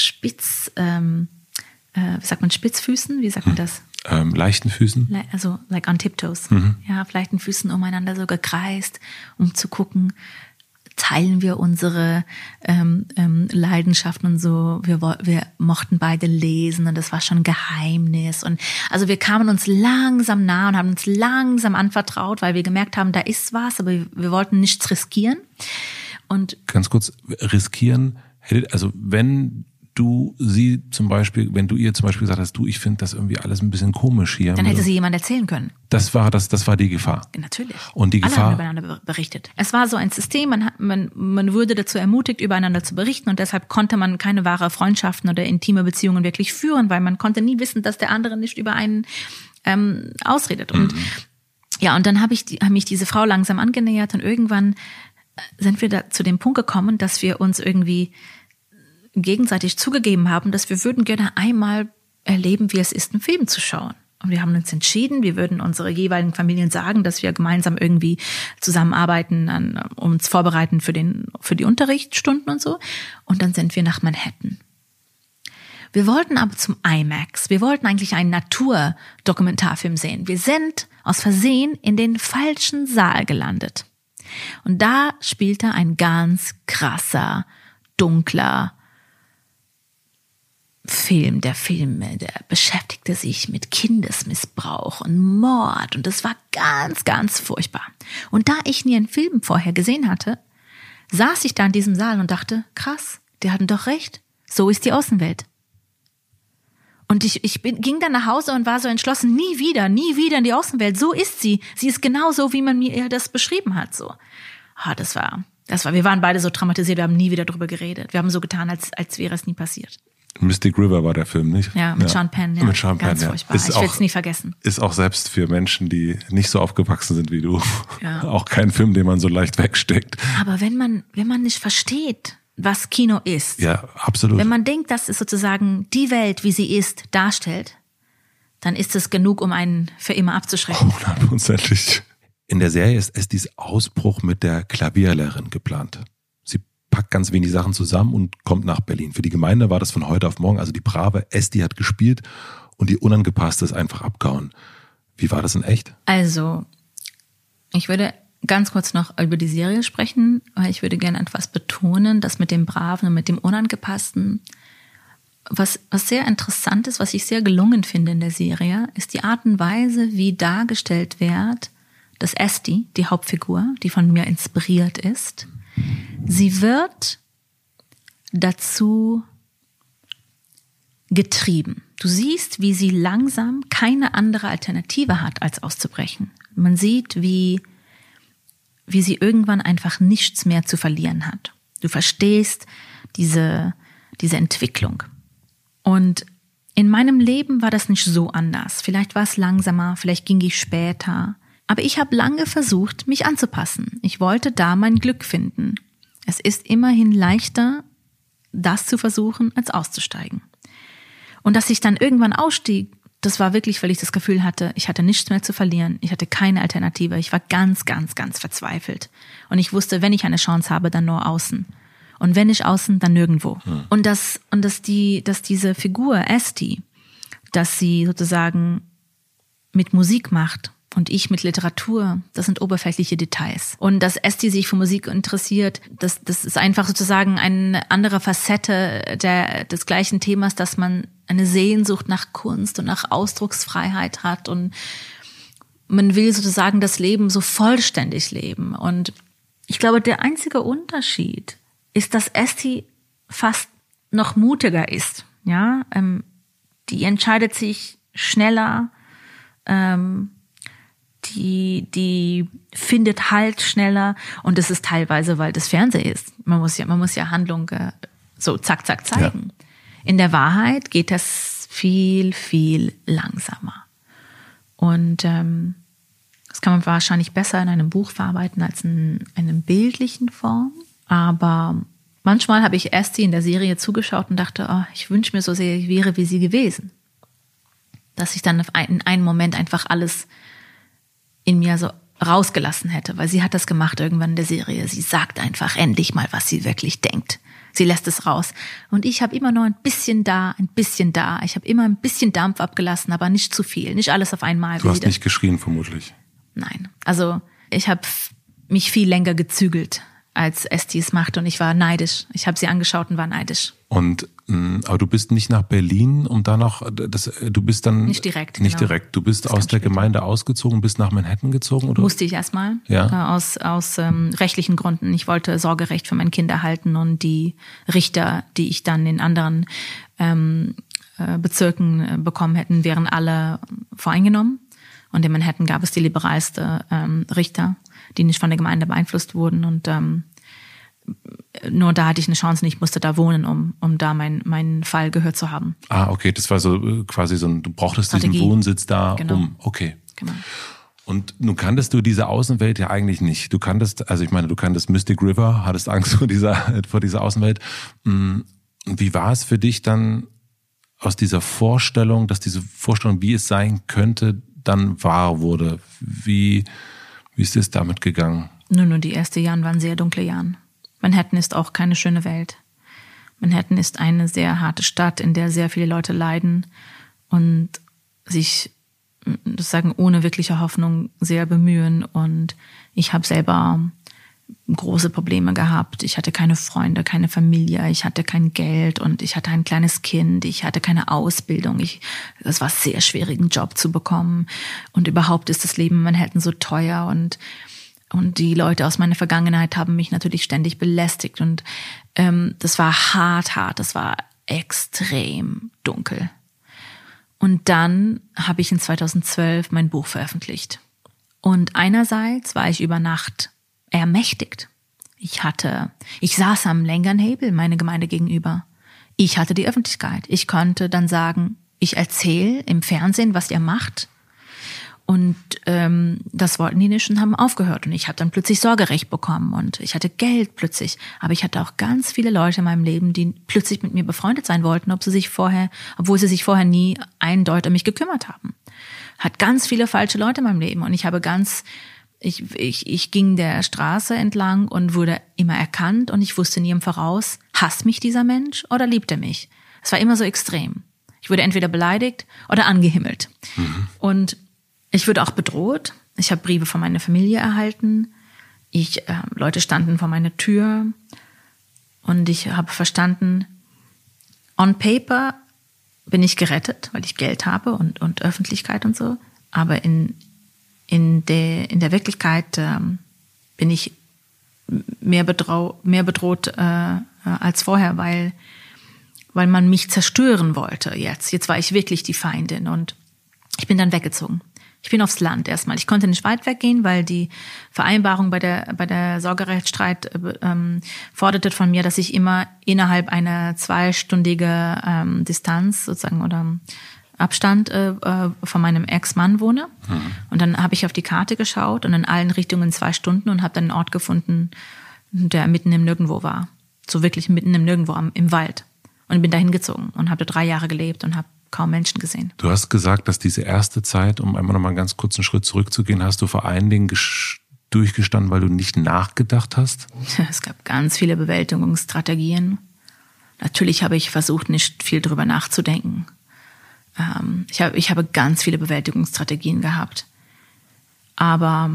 wie sagt man, Spitzfüßen? Wie sagt man das? Leichten Füßen. Also like on tiptoes. Ja, auf leichten Füßen umeinander so gekreist, um zu gucken, teilen wir unsere Leidenschaften und so. Wir mochten beide lesen und das war schon ein Geheimnis. Und also wir kamen uns langsam nah und haben uns langsam anvertraut, weil wir gemerkt haben, da ist was, aber wir wollten nichts riskieren. Und ganz kurz, riskieren, also wenn du ihr zum Beispiel gesagt hast, ich finde das irgendwie alles ein bisschen komisch hier. Dann hätte sie jemand erzählen können. Das war die Gefahr. Natürlich. Und die Gefahr. Alle haben übereinander berichtet. Es war so ein System, man wurde dazu ermutigt, übereinander zu berichten und deshalb konnte man keine wahre Freundschaften oder intime Beziehungen wirklich führen, weil man konnte nie wissen, dass der andere nicht über einen ausredet. Und ja, und dann habe mich diese Frau langsam angenähert und irgendwann sind wir da zu dem Punkt gekommen, dass wir uns irgendwie gegenseitig zugegeben haben, dass wir würden gerne einmal erleben, wie es ist, einen Film zu schauen. Und wir haben uns entschieden, wir würden unsere jeweiligen Familien sagen, dass wir gemeinsam irgendwie zusammenarbeiten, uns vorbereiten für die Unterrichtsstunden und so. Und dann sind wir nach Manhattan. Wir wollten aber zum IMAX. Wir wollten eigentlich einen Naturdokumentarfilm sehen. Wir sind aus Versehen in den falschen Saal gelandet. Und da spielte ein ganz krasser, dunkler Film, der beschäftigte sich mit Kindesmissbrauch und Mord und das war ganz, ganz furchtbar. Und da ich nie einen Film vorher gesehen hatte, saß ich da in diesem Saal und dachte, krass, die hatten doch recht, so ist die Außenwelt. Und ich ging dann nach Hause und war so entschlossen, nie wieder in die Außenwelt, so ist sie. Sie ist genau so, wie man mir das beschrieben hat, so. Wir waren beide so traumatisiert, wir haben nie wieder drüber geredet. Wir haben so getan, als wäre es nie passiert. Mystic River war der Film, nicht? Ja, mit Sean Penn. Ja. Mit Sean Penn, ganz furchtbar. Ich will es nie vergessen. Ist auch selbst für Menschen, die nicht so aufgewachsen sind wie du, auch kein Film, den man so leicht wegsteckt. Aber wenn man nicht versteht, was Kino ist, ja, absolut. Wenn man denkt, dass es sozusagen die Welt, wie sie ist, darstellt, dann ist es genug, um einen für immer abzuschrecken. 100%. In der Serie ist Estis Ausbruch mit der Klavierlehrerin geplant. Sie packt ganz wenig Sachen zusammen und kommt nach Berlin. Für die Gemeinde war das von heute auf morgen. Also die brave Esti hat gespielt und die Unangepasste ist einfach abgehauen. Wie war das in echt? Also, ich würde ganz kurz noch über die Serie sprechen, weil ich würde gerne etwas betonen, dass mit dem Braven und mit dem Unangepassten, was sehr interessant ist, was ich sehr gelungen finde in der Serie, ist die Art und Weise, wie dargestellt wird, dass Esti, die Hauptfigur, die von mir inspiriert ist, sie wird dazu getrieben. Du siehst, wie sie langsam keine andere Alternative hat, als auszubrechen. Man sieht, wie sie irgendwann einfach nichts mehr zu verlieren hat. Du verstehst diese Entwicklung. Und in meinem Leben war das nicht so anders. Vielleicht war es langsamer, vielleicht ging ich später. Aber ich habe lange versucht, mich anzupassen. Ich wollte da mein Glück finden. Es ist immerhin leichter, das zu versuchen, als auszusteigen. Und dass ich dann irgendwann ausstieg, das war wirklich, weil ich das Gefühl hatte, ich hatte nichts mehr zu verlieren. Ich hatte keine Alternative. Ich war ganz, ganz, ganz verzweifelt. Und ich wusste, wenn ich eine Chance habe, dann nur außen. Und wenn nicht außen, dann nirgendwo. Und dass diese Figur, Esti, dass sie sozusagen mit Musik macht und ich mit Literatur, das sind oberflächliche Details. Und dass Esti sich für Musik interessiert, das ist einfach sozusagen eine andere Facette des gleichen Themas, dass man eine Sehnsucht nach Kunst und nach Ausdrucksfreiheit hat und man will sozusagen das Leben so vollständig leben. Und ich glaube, der einzige Unterschied ist, dass Esti fast noch mutiger ist. Ja, die entscheidet sich schneller, die findet Halt schneller und das ist teilweise, weil das Fernsehen ist. Man muss ja Handlung so zack, zack zeigen. Ja. In der Wahrheit geht das viel, viel langsamer. Und das kann man wahrscheinlich besser in einem Buch verarbeiten als in einer bildlichen Form. Aber manchmal habe ich Esti in der Serie zugeschaut und dachte, oh, ich wünsche mir so sehr, ich wäre wie sie gewesen. Dass ich dann in einem Moment einfach alles in mir so rausgelassen hätte, weil sie hat das gemacht irgendwann in der Serie. Sie sagt einfach endlich mal, was sie wirklich denkt. Sie lässt es raus. Und ich habe immer noch ein bisschen da. Ich habe immer ein bisschen Dampf abgelassen, aber nicht zu viel, nicht alles auf einmal. Du hast nicht geschrien, vermutlich. Nein, also ich habe mich viel länger gezügelt, als Esti es macht, und ich war neidisch. Ich habe sie angeschaut und war neidisch. Und aber du bist nicht nach Berlin, um da noch, du bist dann nicht direkt. Nicht genau. direkt. Du bist aus der Gemeinde ausgezogen, bist nach Manhattan gezogen, oder? Musste ich erstmal, ja. Aus rechtlichen Gründen. Ich wollte Sorgerecht für mein Kind erhalten, und die Richter, die ich dann in anderen Bezirken bekommen hätten, wären alle voreingenommen. Und in Manhattan gab es die liberalste Richter, die nicht von der Gemeinde beeinflusst wurden, und nur da hatte ich eine Chance, und ich musste da wohnen, um da meinen Fall gehört zu haben. Ah, okay, das war so quasi so du brauchtest Strategie. Diesen Wohnsitz da, Genau. Okay. Genau. Und nun kanntest du diese Außenwelt ja eigentlich nicht. Du kanntest Mystic River, hattest Angst vor dieser Außenwelt. Wie war es für dich dann aus dieser Vorstellung, dass diese Vorstellung, wie es sein könnte, dann wahr wurde? Wie ist es damit gegangen? Nur die ersten Jahre waren sehr dunkle Jahre. Manhattan ist auch keine schöne Welt. Manhattan ist eine sehr harte Stadt, in der sehr viele Leute leiden und sich, sozusagen, ohne wirkliche Hoffnung sehr bemühen. Und ich habe selber große Probleme gehabt. Ich hatte keine Freunde, keine Familie, ich hatte kein Geld und ich hatte ein kleines Kind, ich hatte keine Ausbildung. Es war sehr schwierig, einen Job zu bekommen. Und überhaupt ist das Leben in Manhattan so teuer, und die Leute aus meiner Vergangenheit haben mich natürlich ständig belästigt, und das war hart, das war extrem dunkel. Und dann habe ich in 2012 mein Buch veröffentlicht. Und einerseits war ich über Nacht ermächtigt. Ich saß am längeren Hebel meiner Gemeinde gegenüber. Ich hatte die Öffentlichkeit. Ich konnte dann sagen, ich erzähle im Fernsehen, was ihr macht. Und das wollten die nicht und haben aufgehört. Und ich habe dann plötzlich Sorgerecht bekommen und ich hatte Geld plötzlich. Aber ich hatte auch ganz viele Leute in meinem Leben, die plötzlich mit mir befreundet sein wollten, obwohl sie sich vorher nie eindeutig um mich gekümmert haben. Hat ganz viele falsche Leute in meinem Leben. Und ich ging der Straße entlang und wurde immer erkannt, und ich wusste nie im Voraus, hasst mich dieser Mensch oder liebt er mich? Es war immer so extrem. Ich wurde entweder beleidigt oder angehimmelt. Mhm. Und ich wurde auch bedroht. Ich habe Briefe von meiner Familie erhalten. Leute standen vor meiner Tür, und ich habe verstanden, on paper bin ich gerettet, weil ich Geld habe und Öffentlichkeit und so. Aber in der Wirklichkeit bin ich mehr bedroht als vorher, weil man mich zerstören wollte jetzt. Jetzt war ich wirklich die Feindin, und ich bin dann weggezogen. Ich bin aufs Land erstmal. Ich konnte nicht weit weggehen, weil die Vereinbarung bei der Sorgerechtsstreit forderte von mir, dass ich immer innerhalb einer 2-stündigen Distanz sozusagen oder Abstand von meinem Ex-Mann wohne. Mhm. Und dann habe ich auf die Karte geschaut und in allen Richtungen 2 Stunden und habe dann einen Ort gefunden, der mitten im Nirgendwo war. So wirklich mitten im Nirgendwo im Wald. Und bin da hingezogen und habe da 3 Jahre gelebt und habe kaum Menschen gesehen. Du hast gesagt, dass diese erste Zeit, um einmal nochmal einen ganz kurzen Schritt zurückzugehen, hast du vor allen Dingen durchgestanden, weil du nicht nachgedacht hast? Es gab ganz viele Bewältigungsstrategien. Natürlich habe ich versucht, nicht viel drüber nachzudenken. Ich habe ganz viele Bewältigungsstrategien gehabt. Aber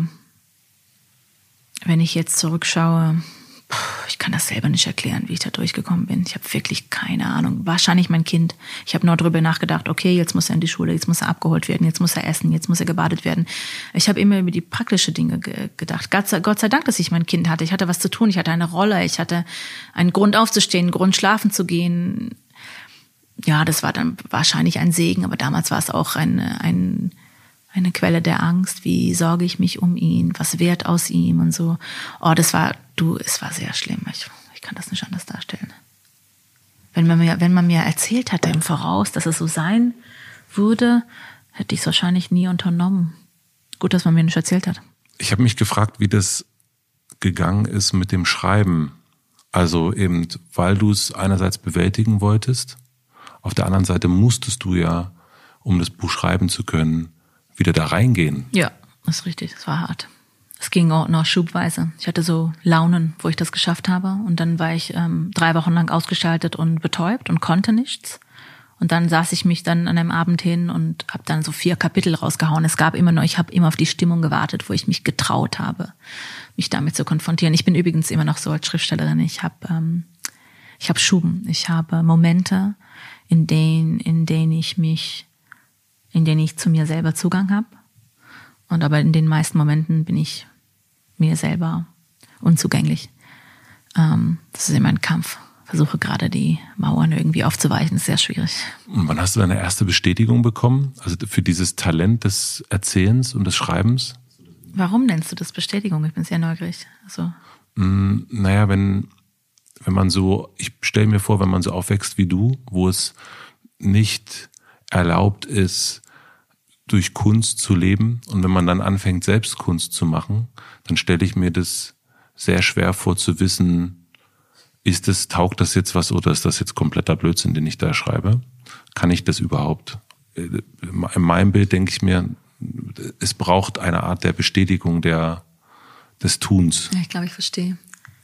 wenn ich jetzt zurückschaue, ich kann das selber nicht erklären, wie ich da durchgekommen bin. Ich habe wirklich keine Ahnung. Wahrscheinlich mein Kind. Ich habe nur darüber nachgedacht, okay, jetzt muss er in die Schule, jetzt muss er abgeholt werden, jetzt muss er essen, jetzt muss er gebadet werden. Ich habe immer über die praktischen Dinge gedacht. Gott sei Dank, dass ich mein Kind hatte. Ich hatte was zu tun, ich hatte eine Rolle, ich hatte einen Grund aufzustehen, einen Grund schlafen zu gehen. Ja, das war dann wahrscheinlich ein Segen, aber damals war es auch eine Quelle der Angst. Wie sorge ich mich um ihn? Was wird aus ihm und so? Oh, es war sehr schlimm. Ich kann das nicht anders darstellen. Wenn man mir erzählt hätte im Voraus, dass es so sein würde, hätte ich es wahrscheinlich nie unternommen. Gut, dass man mir nicht erzählt hat. Ich habe mich gefragt, wie das gegangen ist mit dem Schreiben. Also eben, weil du es einerseits bewältigen wolltest, auf der anderen Seite musstest du ja, um das Buch schreiben zu können, wieder da reingehen. Ja, das ist richtig, das war hart. Es ging auch noch schubweise. Ich hatte so Launen, wo ich das geschafft habe. Und dann war ich 3 Wochen lang ausgeschaltet und betäubt und konnte nichts. Und dann saß ich mich dann an einem Abend hin und habe dann so 4 Kapitel rausgehauen. Ich habe immer auf die Stimmung gewartet, wo ich mich getraut habe, mich damit zu konfrontieren. Ich bin übrigens immer noch so als Schriftstellerin. Ich habe Schuben. Ich habe Momente, in denen ich zu mir selber Zugang habe. Und aber in den meisten Momenten bin ich mir selber unzugänglich. Das ist immer ein Kampf. Versuche gerade die Mauern irgendwie aufzuweichen. Das ist sehr schwierig. Und wann hast du deine erste Bestätigung bekommen? Also für dieses Talent des Erzählens und des Schreibens? Warum nennst du das Bestätigung? Ich bin sehr neugierig. Also. Naja, wenn man so, ich stelle mir vor, wenn man so aufwächst wie du, wo es nicht erlaubt ist, durch Kunst zu leben, und wenn man dann anfängt, selbst Kunst zu machen, dann stelle ich mir das sehr schwer vor zu wissen, taugt das jetzt was oder ist das jetzt kompletter Blödsinn, den ich da schreibe? Kann ich das überhaupt? In meinem Bild denke ich mir, es braucht eine Art der Bestätigung des Tuns. Ja, ich glaube, ich verstehe.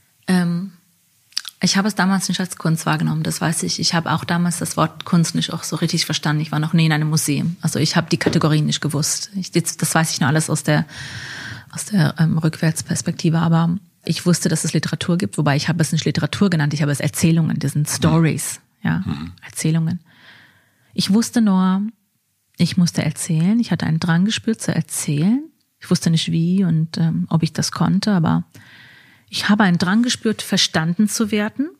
Ich habe es damals nicht als Kunst wahrgenommen, das weiß ich. Ich habe auch damals das Wort Kunst nicht auch so richtig verstanden. Ich war noch nie in einem Museum. Also ich habe die Kategorien nicht gewusst. Das weiß ich nur alles aus der Rückwärtsperspektive. Aber ich wusste, dass es Literatur gibt, wobei ich habe es nicht Literatur genannt, ich habe es Erzählungen, das sind Stories, ja, Erzählungen. Ich wusste nur, ich musste erzählen. Ich hatte einen Drang gespürt zu erzählen. Ich wusste nicht wie und ob ich das konnte, aber ich habe einen Drang gespürt, verstanden zu werden,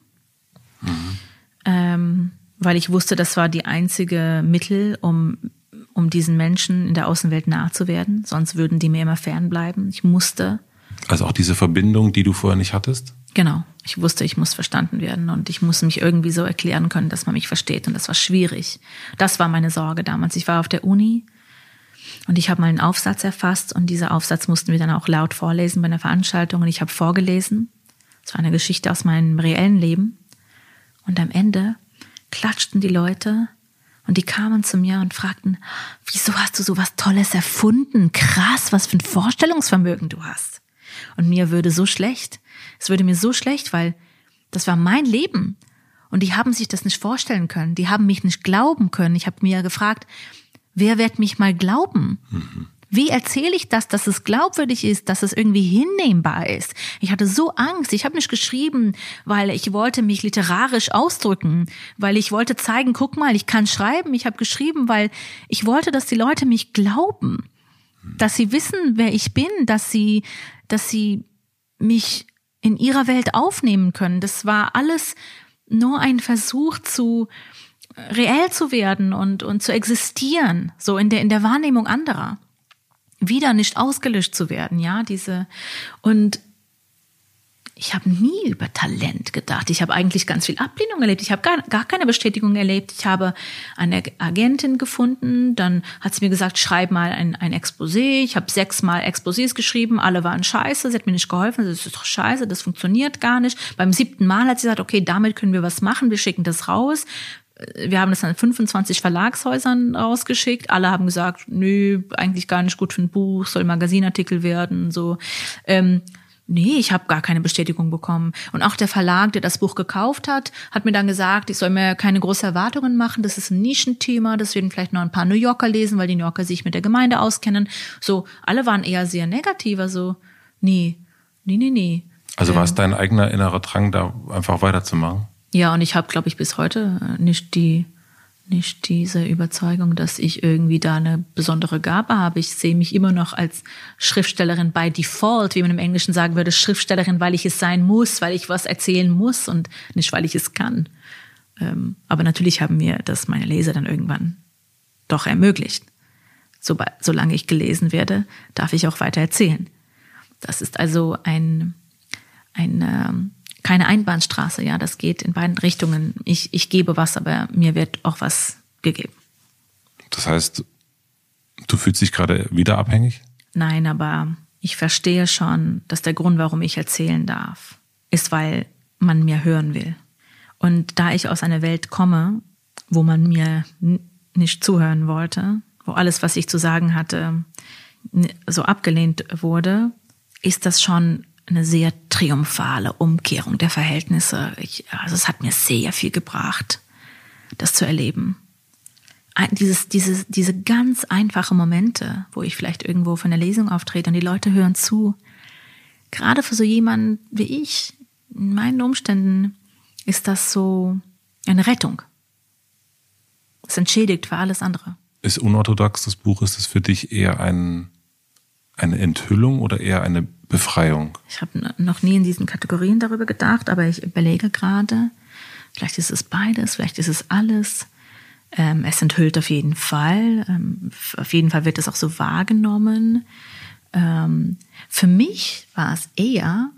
weil ich wusste, das war die einzige Mittel, um diesen Menschen in der Außenwelt nahe zu werden. Sonst würden die mir immer fernbleiben. Ich musste. Also auch diese Verbindung, die du vorher nicht hattest? Genau. Ich wusste, ich muss verstanden werden und ich muss mich irgendwie so erklären können, dass man mich versteht. Und das war schwierig. Das war meine Sorge damals. Ich war auf der Uni und ich habe mal einen Aufsatz erfasst und dieser Aufsatz mussten wir dann auch laut vorlesen bei einer Veranstaltung und ich habe vorgelesen. Es war eine Geschichte aus meinem reellen Leben. Und am Ende klatschten die Leute und die kamen zu mir und fragten, wieso hast du so was Tolles erfunden? Krass, was für ein Vorstellungsvermögen du hast. Und mir würde so schlecht. Es würde mir so schlecht, weil das war mein Leben. Und die haben sich das nicht vorstellen können. Die haben mich nicht glauben können. Ich habe mir gefragt, wer wird mich mal glauben? Wie erzähle ich das, dass es glaubwürdig ist, dass es irgendwie hinnehmbar ist? Ich hatte so Angst. Ich habe nicht geschrieben, weil ich wollte mich literarisch ausdrücken, weil ich wollte zeigen, guck mal, ich kann schreiben. Ich habe geschrieben, weil ich wollte, dass die Leute mich glauben, dass sie wissen, wer ich bin, dass sie mich in ihrer Welt aufnehmen können. Das war alles nur ein Versuch reell zu werden und zu existieren, so in der Wahrnehmung anderer. Wieder nicht ausgelöscht zu werden, ja, und ich habe nie über Talent gedacht. Ich habe eigentlich ganz viel Ablehnung erlebt. Ich habe gar keine Bestätigung erlebt. Ich habe eine Agentin gefunden, dann hat sie mir gesagt, schreib mal ein Exposé. Ich habe 6 Mal Exposés geschrieben, alle waren scheiße, sie hat mir nicht geholfen, das ist doch scheiße, das funktioniert gar nicht. Beim 7. Mal hat sie gesagt, okay, damit können wir was machen, wir schicken das raus. Wir haben das an 25 Verlagshäusern rausgeschickt. Alle haben gesagt, nö, eigentlich gar nicht gut für ein Buch, soll Magazinartikel werden, so. Nee, ich habe gar keine Bestätigung bekommen. Und auch der Verlag, der das Buch gekauft hat mir dann gesagt, ich soll mir keine großen Erwartungen machen. Das ist ein Nischenthema, das werden vielleicht noch ein paar New Yorker lesen, weil die New Yorker sich mit der Gemeinde auskennen. So, alle waren eher sehr negativ, also nee. Also war es dein eigener innerer Drang, da einfach weiterzumachen? Ja, und ich habe, glaube ich, bis heute nicht diese Überzeugung, dass ich irgendwie da eine besondere Gabe habe. Ich sehe mich immer noch als Schriftstellerin by default, wie man im Englischen sagen würde, Schriftstellerin, weil ich es sein muss, weil ich was erzählen muss und nicht, weil ich es kann. Aber natürlich haben mir das meine Leser dann irgendwann doch ermöglicht. Solange ich gelesen werde, darf ich auch weiter erzählen. Das ist also keine Einbahnstraße, ja, das geht in beiden Richtungen. Ich gebe was, aber mir wird auch was gegeben. Das heißt, du fühlst dich gerade wieder abhängig? Nein, aber ich verstehe schon, dass der Grund, warum ich erzählen darf, ist, weil man mir hören will. Und da ich aus einer Welt komme, wo man mir nicht zuhören wollte, wo alles, was ich zu sagen hatte, so abgelehnt wurde, ist das schon eine sehr triumphale Umkehrung der Verhältnisse. Also es hat mir sehr viel gebracht, das zu erleben. Diese ganz einfachen Momente, wo ich vielleicht irgendwo von der Lesung auftrete und die Leute hören zu. Gerade für so jemanden wie ich, in meinen Umständen, ist das so eine Rettung. Es entschädigt für alles andere. Ist unorthodox das Buch? Ist es für dich eher eine Enthüllung oder eher eine Befreiung? Ich habe noch nie in diesen Kategorien darüber gedacht, aber ich überlege gerade, vielleicht ist es beides, vielleicht ist es alles. Es enthüllt auf jeden Fall. Auf jeden Fall wird es auch so wahrgenommen. Für mich war es eher,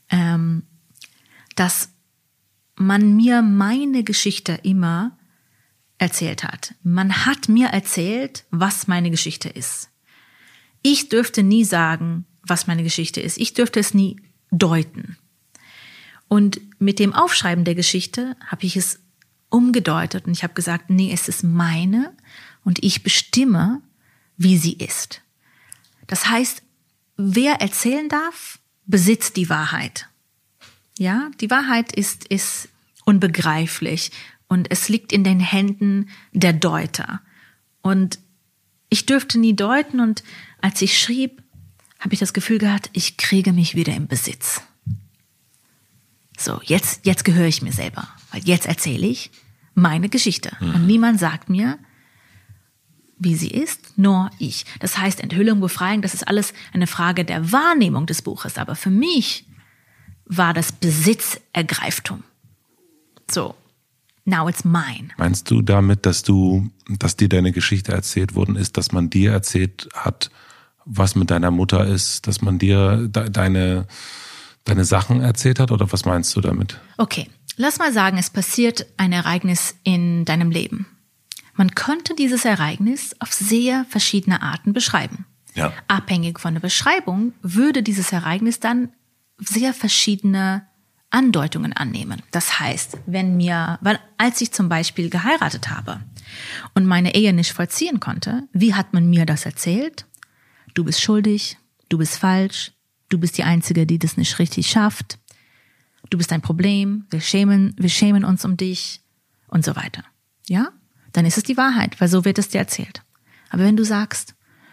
dass man mir meine Geschichte immer erzählt hat. Man hat mir erzählt, was meine Geschichte ist. Ich dürfte nie sagen, was meine Geschichte ist. Ich dürfte es nie deuten. Und mit dem Aufschreiben der Geschichte habe ich es umgedeutet und ich habe gesagt, nee, es ist meine und ich bestimme, wie sie ist. Das heißt, wer erzählen darf, besitzt die Wahrheit. Ja, die Wahrheit ist unbegreiflich und es liegt in den Händen der Deuter. Und ich dürfte nie deuten und als ich schrieb, habe ich das Gefühl gehabt, ich kriege mich wieder im Besitz. So, jetzt gehöre ich mir selber, weil jetzt erzähle ich meine Geschichte. Und niemand sagt mir, wie sie ist, nur ich. Das heißt, Enthüllung, Befreiung, das ist alles eine Frage der Wahrnehmung des Buches. Aber für mich war das Besitzergreiftum. So, now it's mine. Meinst du damit, dass dir deine Geschichte erzählt worden ist, dass man dir erzählt hat, was mit deiner Mutter ist, dass man dir deine Sachen erzählt hat, oder was meinst du damit? Okay, lass mal sagen, es passiert ein Ereignis in deinem Leben. Man könnte dieses Ereignis auf sehr verschiedene Arten beschreiben. Ja. Abhängig von der Beschreibung würde dieses Ereignis dann sehr verschiedene Andeutungen annehmen. Das heißt, als ich zum Beispiel geheiratet habe und meine Ehe nicht vollziehen konnte, wie hat man mir das erzählt? Du bist schuldig, du bist falsch, du bist die Einzige, die das nicht richtig schafft, du bist ein Problem, wir schämen uns um dich und so weiter. Ja? Dann ist es die Wahrheit, weil so wird es dir erzählt. Aber wenn du sagst,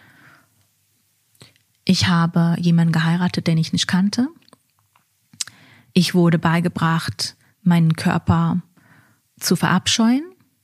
ich habe jemanden geheiratet, den ich nicht kannte, ich wurde beigebracht, meinen Körper zu verabscheuen,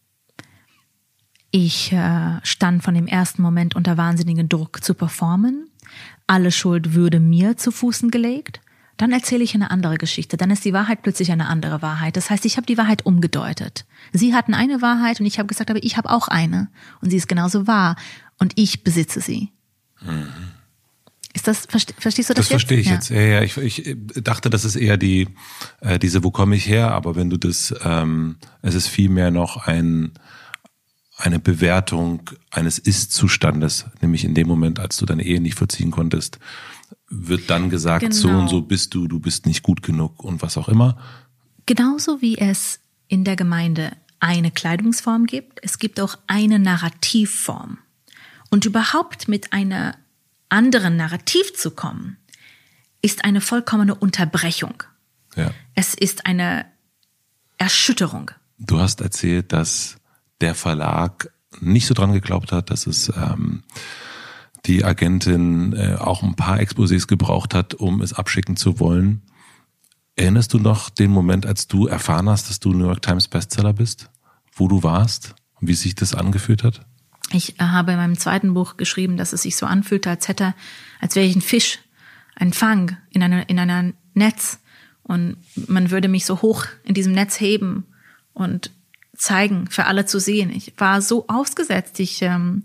ich stand von dem ersten Moment unter wahnsinnigen Druck zu performen, alle Schuld würde mir zu Füßen gelegt, dann erzähle ich eine andere Geschichte. Dann ist die Wahrheit plötzlich eine andere Wahrheit. Das heißt, ich habe die Wahrheit umgedeutet. Sie hatten eine Wahrheit und ich habe gesagt, aber ich habe auch eine. Und sie ist genauso wahr. Und ich besitze sie. Mhm. Ist das, verstehst du das jetzt? Das verstehe ich jetzt. Ja, ich dachte, das ist eher diese, wo komme ich her? Aber wenn du das, es ist vielmehr noch eine Bewertung eines Ist-Zustandes, nämlich in dem Moment, als du deine Ehe nicht vollziehen konntest, wird dann gesagt, genau. So und so bist du bist nicht gut genug und was auch immer. Genauso wie es in der Gemeinde eine Kleidungsform gibt, es gibt auch eine Narrativform. Und überhaupt mit einer anderen Narrativ zu kommen, ist eine vollkommene Unterbrechung. Ja. Es ist eine Erschütterung. Du hast erzählt, dass der Verlag nicht so dran geglaubt hat, dass es die Agentin auch ein paar Exposés gebraucht hat, um es abschicken zu wollen. Erinnerst du noch den Moment, als du erfahren hast, dass du New York Times Bestseller bist? Wo du warst und wie sich das angefühlt hat? Ich habe in meinem zweiten Buch geschrieben, dass es sich so anfühlte, als wäre ich ein Fisch, ein Fang in einer Netz. Und man würde mich so hoch in diesem Netz heben und zeigen, für alle zu sehen. Ich war so ausgesetzt. Ich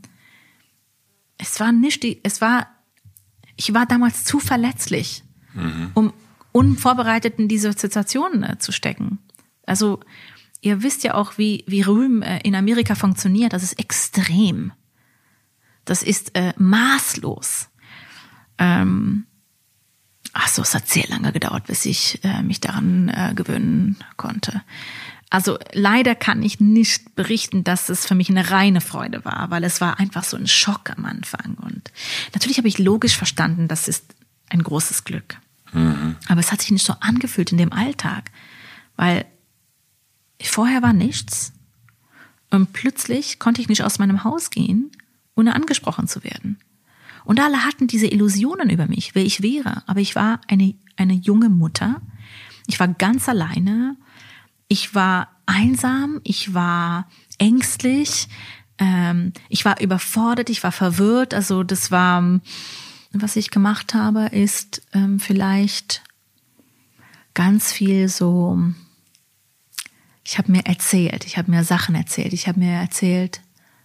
war damals zu verletzlich, um unvorbereitet in diese Situation zu stecken. Also ihr wisst ja auch, wie Ruhm in Amerika funktioniert. Das ist extrem. Das ist maßlos. Es hat sehr lange gedauert, bis ich mich daran gewöhnen konnte. Also leider kann ich nicht berichten, dass es für mich eine reine Freude war, weil es war einfach so ein Schock am Anfang. Und natürlich habe ich logisch verstanden, dass es ein großes Glück. Aber es hat sich nicht so angefühlt in dem Alltag, weil vorher war nichts und plötzlich konnte ich nicht aus meinem Haus gehen, ohne angesprochen zu werden. Und alle hatten diese Illusionen über mich, wer ich wäre. Aber ich war eine junge Mutter. Ich war ganz alleine. Ich war einsam. Ich war ängstlich. Ich war überfordert. Ich war verwirrt. Also das war, was ich gemacht habe, ist vielleicht ganz viel so, ich habe mir erzählt. Ich habe mir Sachen erzählt. Ich habe mir erzählt,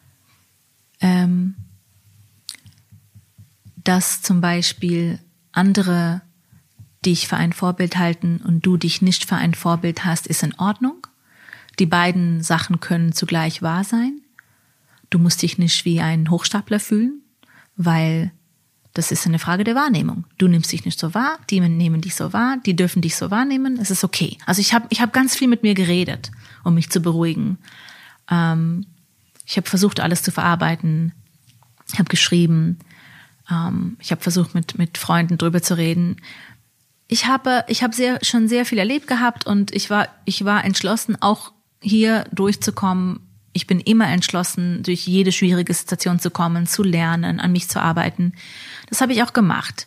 dass zum Beispiel andere dich für ein Vorbild halten und du dich nicht für ein Vorbild hast, ist in Ordnung. Die beiden Sachen können zugleich wahr sein. Du musst dich nicht wie ein Hochstapler fühlen, weil das ist eine Frage der Wahrnehmung. Du nimmst dich nicht so wahr, die nehmen dich so wahr, die dürfen dich so wahrnehmen, es ist okay. Also ich hab ganz viel mit mir geredet, um mich zu beruhigen. Ich habe versucht, alles zu verarbeiten. Ich habe geschrieben. Ich habe versucht, mit Freunden drüber zu reden. Ich habe schon sehr viel erlebt gehabt und ich war entschlossen, auch hier durchzukommen. Ich bin immer entschlossen, durch jede schwierige Situation zu kommen, zu lernen, an mich zu arbeiten. Das habe ich auch gemacht.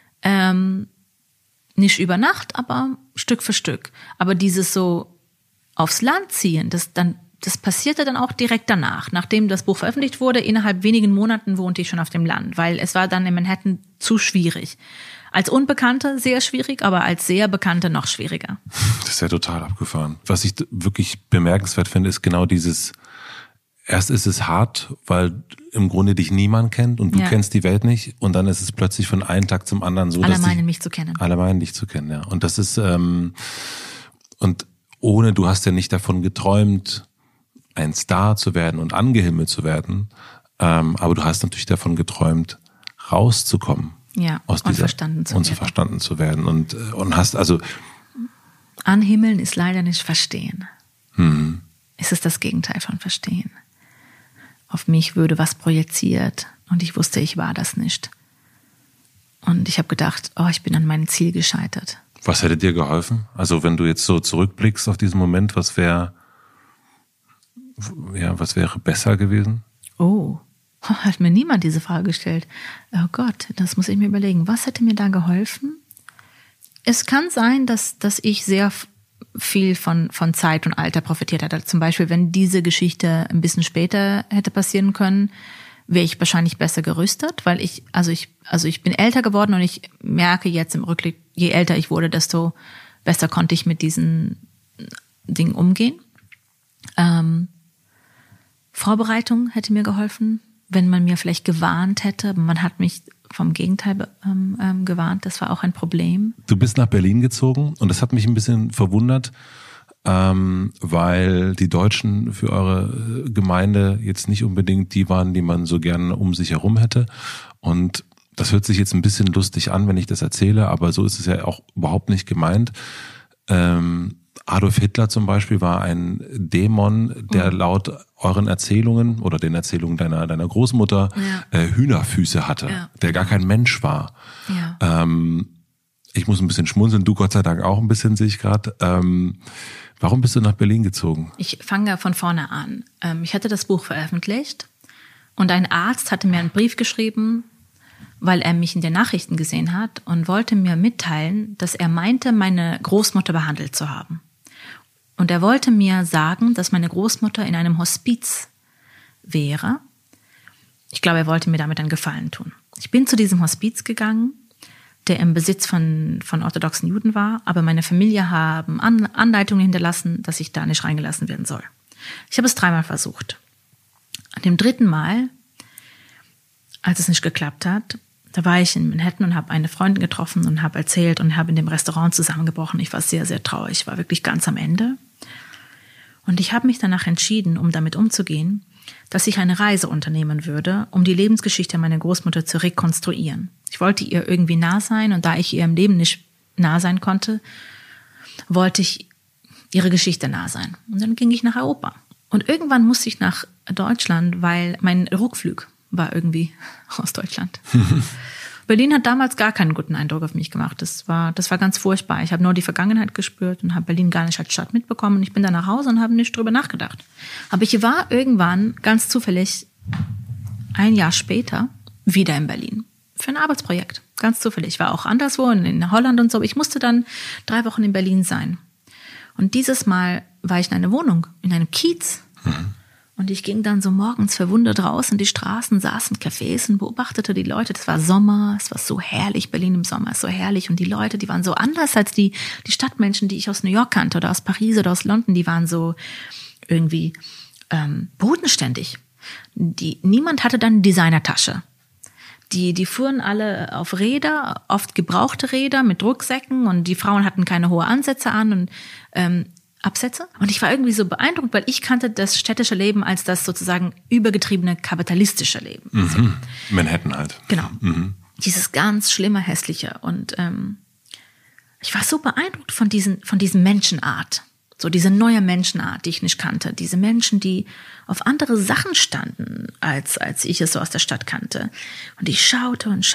Nicht über Nacht, aber Stück für Stück. Aber dieses so aufs Land ziehen, das passierte dann auch direkt danach. Nachdem das Buch veröffentlicht wurde, innerhalb wenigen Monaten wohnte ich schon auf dem Land, weil es war dann in Manhattan zu schwierig. Als Unbekannte sehr schwierig, aber als sehr Bekannte noch schwieriger. Das ist ja total abgefahren. Was ich wirklich bemerkenswert finde, ist genau dieses, erst ist es hart, weil im Grunde dich niemand kennt und du kennst die Welt nicht und dann ist es plötzlich von einem Tag zum anderen so, alle meinen mich zu kennen. Alle meinen dich zu kennen, ja. Und das ist, und du hast ja nicht davon geträumt, ein Star zu werden und angehimmelt zu werden, aber du hast natürlich davon geträumt, rauszukommen. Ja, aus dieser, verstanden zu werden. Und hast also... Anhimmeln ist leider nicht verstehen. Es ist das Gegenteil von verstehen. Auf mich würde was projiziert und ich wusste, ich war das nicht. Und ich habe gedacht, ich bin an meinem Ziel gescheitert. Was hätte dir geholfen? Also wenn du jetzt so zurückblickst auf diesen Moment, was wäre besser gewesen? Hat mir niemand diese Frage gestellt. Oh Gott, das muss ich mir überlegen. Was hätte mir da geholfen? Es kann sein, dass ich sehr viel von Zeit und Alter profitiert hätte. Zum Beispiel, wenn diese Geschichte ein bisschen später hätte passieren können, wäre ich wahrscheinlich besser gerüstet, weil ich bin älter geworden und ich merke jetzt im Rückblick, je älter ich wurde, desto besser konnte ich mit diesen Dingen umgehen. Vorbereitung hätte mir geholfen. Wenn man mir vielleicht gewarnt hätte, man hat mich vom Gegenteil gewarnt, das war auch ein Problem. Du bist nach Berlin gezogen und das hat mich ein bisschen verwundert, weil die Deutschen für eure Gemeinde jetzt nicht unbedingt die waren, die man so gerne um sich herum hätte. Und das hört sich jetzt ein bisschen lustig an, wenn ich das erzähle, aber so ist es ja auch überhaupt nicht gemeint. Adolf Hitler zum Beispiel war ein Dämon, der laut euren Erzählungen oder den Erzählungen deiner Großmutter Hühnerfüße hatte, der gar kein Mensch war. Ja. Ich muss ein bisschen schmunzeln, du Gott sei Dank auch ein bisschen, sehe ich gerade. Warum bist du nach Berlin gezogen? Ich fange von vorne an. Ich hatte das Buch veröffentlicht und ein Arzt hatte mir einen Brief geschrieben, weil er mich in den Nachrichten gesehen hat und wollte mir mitteilen, dass er meinte, meine Großmutter behandelt zu haben. Und er wollte mir sagen, dass meine Großmutter in einem Hospiz wäre. Ich glaube, er wollte mir damit einen Gefallen tun. Ich bin zu diesem Hospiz gegangen, der im Besitz von orthodoxen Juden war, aber meine Familie haben Anleitungen hinterlassen, dass ich da nicht reingelassen werden soll. Ich habe es 3-mal versucht. An dem 3. Mal, als es nicht geklappt hat, da war ich in Manhattan und habe eine Freundin getroffen und habe erzählt und habe in dem Restaurant zusammengebrochen. Ich war sehr, sehr traurig. Ich war wirklich ganz am Ende. Und ich habe mich danach entschieden, um damit umzugehen, dass ich eine Reise unternehmen würde, um die Lebensgeschichte meiner Großmutter zu rekonstruieren. Ich wollte ihr irgendwie nah sein und da ich ihr im Leben nicht nah sein konnte, wollte ich ihre Geschichte nah sein. Und dann ging ich nach Europa. Und irgendwann musste ich nach Deutschland, weil mein Rückflug war irgendwie aus Deutschland. Berlin hat damals gar keinen guten Eindruck auf mich gemacht. Das war ganz furchtbar. Ich habe nur die Vergangenheit gespürt und habe Berlin gar nicht als Stadt mitbekommen. Und ich bin dann nach Hause und habe nicht drüber nachgedacht. Aber ich war irgendwann ganz zufällig ein Jahr später wieder in Berlin für ein Arbeitsprojekt. Ganz zufällig. Ich war auch anderswo in Holland und so. Ich musste dann 3 Wochen in Berlin sein. Und dieses Mal war ich in einer Wohnung, in einem Kiez. Und ich ging dann so morgens verwundert raus in die Straßen, saß in Cafés und beobachtete die Leute. Das war Sommer, es war so herrlich, Berlin im Sommer ist so herrlich. Und die Leute, die waren so anders als die Stadtmenschen, die ich aus New York kannte oder aus Paris oder aus London. Die waren so irgendwie bodenständig. Niemand hatte dann eine Designertasche. Die fuhren alle auf Räder, oft gebrauchte Räder mit Rucksäcken und die Frauen hatten keine hohen Ansätze an und Absätze. Und ich war irgendwie so beeindruckt, weil ich kannte das städtische Leben als das sozusagen übergetriebene kapitalistische Leben. Mhm. Manhattan halt. Genau. Dieses ganz schlimme, hässliche. Und ich war so beeindruckt von diesen Menschenart. So diese neue Menschenart, die ich nicht kannte. Diese Menschen, die auf andere Sachen standen, als ich es so aus der Stadt kannte. Und ich schaute und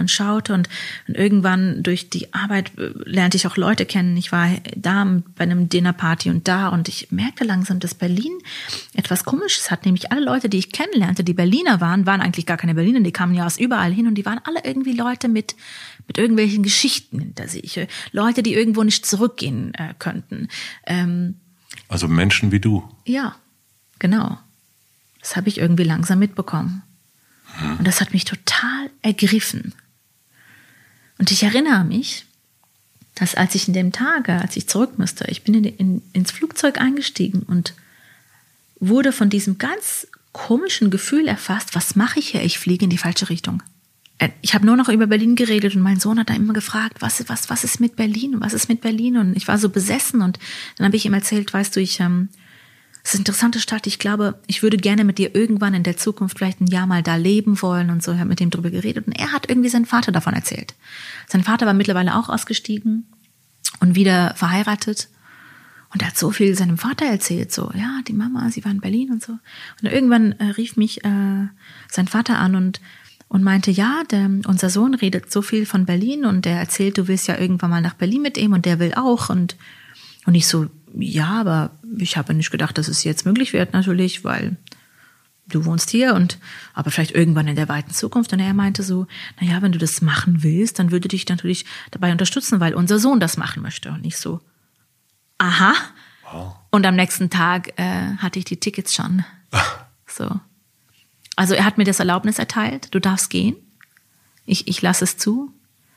irgendwann durch die Arbeit lernte ich auch Leute kennen. Ich war da bei einem Dinnerparty und ich merkte langsam, dass Berlin etwas Komisches hat. Nämlich alle Leute, die ich kennenlernte, die Berliner waren eigentlich gar keine Berliner. Die kamen ja aus überall hin und die waren alle irgendwie Leute mit irgendwelchen Geschichten hinter sich. Leute, die irgendwo nicht zurückgehen könnten. Also Menschen wie du. Ja, genau. Das habe ich irgendwie langsam mitbekommen. Und das hat mich total ergriffen. Und ich erinnere mich, dass als ich zurück musste, ich bin ins Flugzeug eingestiegen und wurde von diesem ganz komischen Gefühl erfasst, was mache ich hier? Ich fliege in die falsche Richtung. Ich habe nur noch über Berlin geredet und mein Sohn hat da immer gefragt, was ist mit Berlin? Was ist mit Berlin? Und ich war so besessen und dann habe ich ihm erzählt, weißt du, es ist eine interessante Stadt. Ich glaube, ich würde gerne mit dir irgendwann in der Zukunft vielleicht ein Jahr mal da leben wollen und so. Ich habe mit ihm drüber geredet und er hat irgendwie seinen Vater davon erzählt. Sein Vater war mittlerweile auch ausgestiegen und wieder verheiratet. Und er hat so viel seinem Vater erzählt, so, ja, die Mama, sie war in Berlin und so. Und irgendwann rief mich sein Vater an und meinte, ja, unser Sohn redet so viel von Berlin und der erzählt, du willst ja irgendwann mal nach Berlin mit ihm und der will auch. Und ich so, ja, aber ich habe nicht gedacht, dass es jetzt möglich wird natürlich, weil du wohnst hier aber vielleicht irgendwann in der weiten Zukunft. Und er meinte so, naja, wenn du das machen willst, dann würde dich natürlich dabei unterstützen, weil unser Sohn das machen möchte. Und ich so, aha. Wow. Und am nächsten Tag hatte ich die Tickets schon. So. Also er hat mir das Erlaubnis erteilt, du darfst gehen. Ich lasse es zu.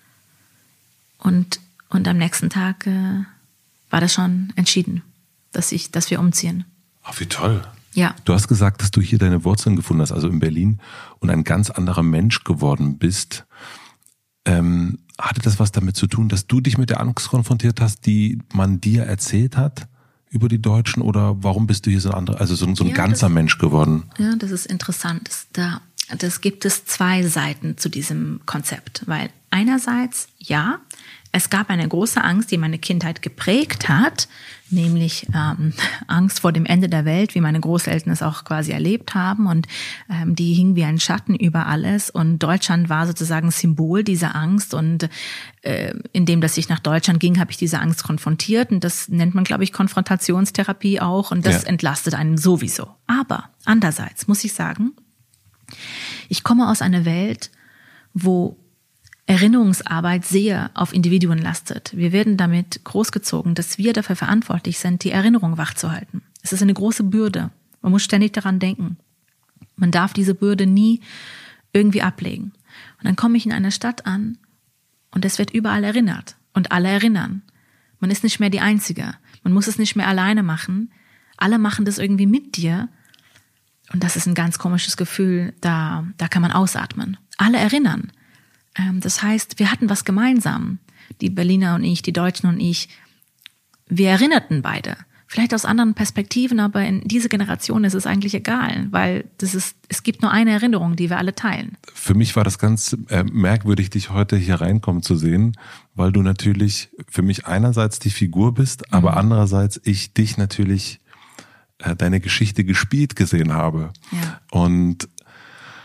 Und am nächsten Tag war das schon entschieden, dass wir umziehen. Ach, wie toll. Ja. Du hast gesagt, dass du hier deine Wurzeln gefunden hast, also in Berlin, und ein ganz anderer Mensch geworden bist. Hatte das was damit zu tun, dass du dich mit der Angst konfrontiert hast, die man dir erzählt hat über die Deutschen, oder warum bist du hier so ein ganzer Mensch geworden? Ja, das ist interessant. Das gibt es 2 Seiten zu diesem Konzept, weil einerseits, ja, es gab eine große Angst, die meine Kindheit geprägt hat, nämlich Angst vor dem Ende der Welt, wie meine Großeltern es auch quasi erlebt haben, und die hing wie ein Schatten über alles, und Deutschland war sozusagen Symbol dieser Angst, und indem dass ich nach Deutschland ging, habe ich diese Angst konfrontiert, und das nennt man, glaube ich, Konfrontationstherapie auch, und das entlastet einen sowieso. Aber andererseits muss ich sagen, ich komme aus einer Welt, wo Erinnerungsarbeit sehr auf Individuen lastet. Wir werden damit großgezogen, dass wir dafür verantwortlich sind, die Erinnerung wachzuhalten. Es ist eine große Bürde. Man muss ständig daran denken. Man darf diese Bürde nie irgendwie ablegen. Und dann komme ich in einer Stadt an und es wird überall erinnert. Und alle erinnern. Man ist nicht mehr die Einzige. Man muss es nicht mehr alleine machen. Alle machen das irgendwie mit dir. Und das ist ein ganz komisches Gefühl. Da kann man ausatmen. Alle erinnern. Das heißt, wir hatten was gemeinsam, die Berliner und ich, die Deutschen und ich. Wir erinnerten beide, vielleicht aus anderen Perspektiven, aber in dieser Generation ist es eigentlich egal, weil es gibt nur eine Erinnerung, die wir alle teilen. Für mich war das ganz merkwürdig, dich heute hier reinkommen zu sehen, weil du natürlich für mich einerseits die Figur bist, aber andererseits ich dich natürlich deine Geschichte gespielt gesehen habe. Ja. Und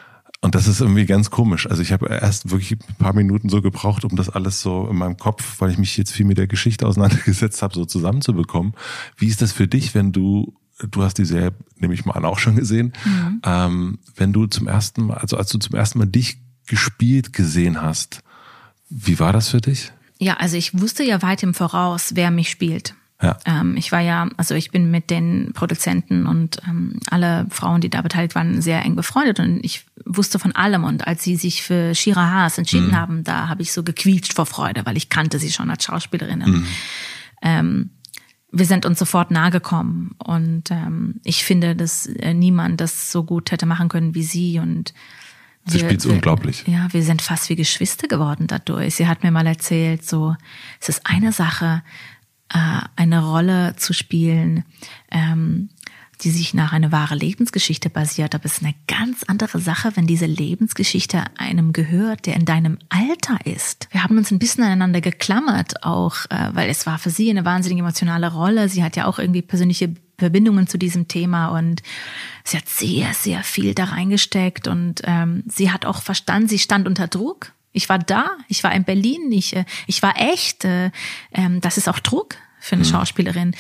Und das ist irgendwie ganz komisch. Also ich habe erst wirklich ein paar Minuten so gebraucht, um das alles so in meinem Kopf, weil ich mich jetzt viel mit der Geschichte auseinandergesetzt habe, so zusammenzubekommen. Wie ist das für dich, wenn du hast die Serie, nehme ich mal an, auch schon gesehen, wenn du zum ersten Mal, also als du zum ersten Mal dich gespielt gesehen hast, wie war das für dich? Ja, also ich wusste ja weit im Voraus, wer mich spielt. Ja. Ich bin mit den Produzenten und alle Frauen, die da beteiligt waren, sehr eng befreundet und ich wusste von allem. Und als sie sich für Shira Haas entschieden haben, da habe ich so gequietscht vor Freude, weil ich kannte sie schon als Schauspielerin. Wir sind uns sofort nahe gekommen und ich finde, dass niemand das so gut hätte machen können wie sie. Und sie spielt unglaublich. Ja, wir sind fast wie Geschwister geworden dadurch. Sie hat mir mal erzählt, so, es ist eine Sache, eine Rolle zu spielen, die sich nach einer wahren Lebensgeschichte basiert. Aber es ist eine ganz andere Sache, wenn diese Lebensgeschichte einem gehört, der in deinem Alter ist. Wir haben uns ein bisschen aneinander geklammert, auch weil es war für sie eine wahnsinnig emotionale Rolle. Sie hat ja auch irgendwie persönliche Verbindungen zu diesem Thema und sie hat sehr, sehr viel da reingesteckt und sie hat auch verstanden, sie stand unter Druck. Ich war da, ich war in Berlin, ich war echt. Das ist auch Druck für eine Schauspielerin.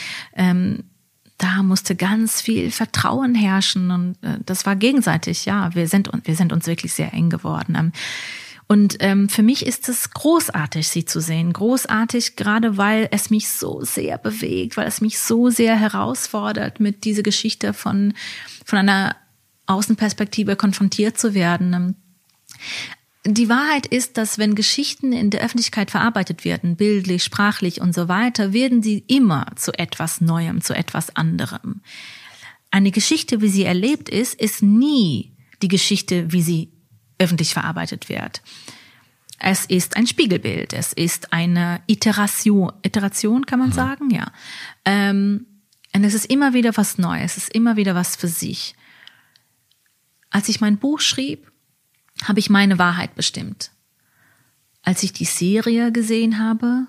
Da musste ganz viel Vertrauen herrschen und das war gegenseitig. Ja, wir sind uns wirklich sehr eng geworden. Und für mich ist es großartig, sie zu sehen. Großartig, gerade weil es mich so sehr bewegt, weil es mich so sehr herausfordert, mit dieser Geschichte von einer Außenperspektive konfrontiert zu werden. Die Wahrheit ist, dass wenn Geschichten in der Öffentlichkeit verarbeitet werden, bildlich, sprachlich und so weiter, werden sie immer zu etwas Neuem, zu etwas anderem. Eine Geschichte, wie sie erlebt ist nie die Geschichte, wie sie öffentlich verarbeitet wird. Es ist ein Spiegelbild, es ist eine Iteration kann man sagen, ja. Und es ist immer wieder was Neues, es ist immer wieder was für sich. Als ich mein Buch schrieb, habe ich meine Wahrheit bestimmt. Als ich die Serie gesehen habe,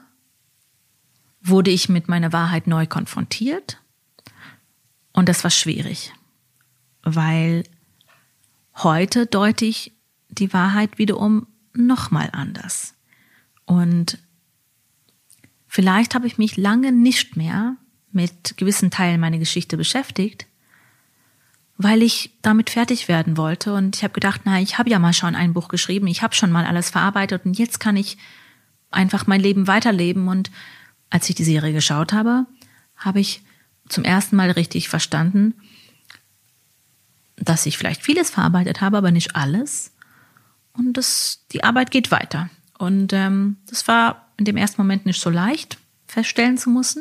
wurde ich mit meiner Wahrheit neu konfrontiert. Und das war schwierig, weil heute deute ich die Wahrheit wiederum nochmal anders. Und vielleicht habe ich mich lange nicht mehr mit gewissen Teilen meiner Geschichte beschäftigt, weil ich damit fertig werden wollte. Und ich habe gedacht, ich habe ja mal schon ein Buch geschrieben, ich habe schon mal alles verarbeitet und jetzt kann ich einfach mein Leben weiterleben. Und als ich die Serie geschaut habe, habe ich zum ersten Mal richtig verstanden, dass ich vielleicht vieles verarbeitet habe, aber nicht alles. Und die Arbeit geht weiter. Und das war in dem ersten Moment nicht so leicht, feststellen zu müssen.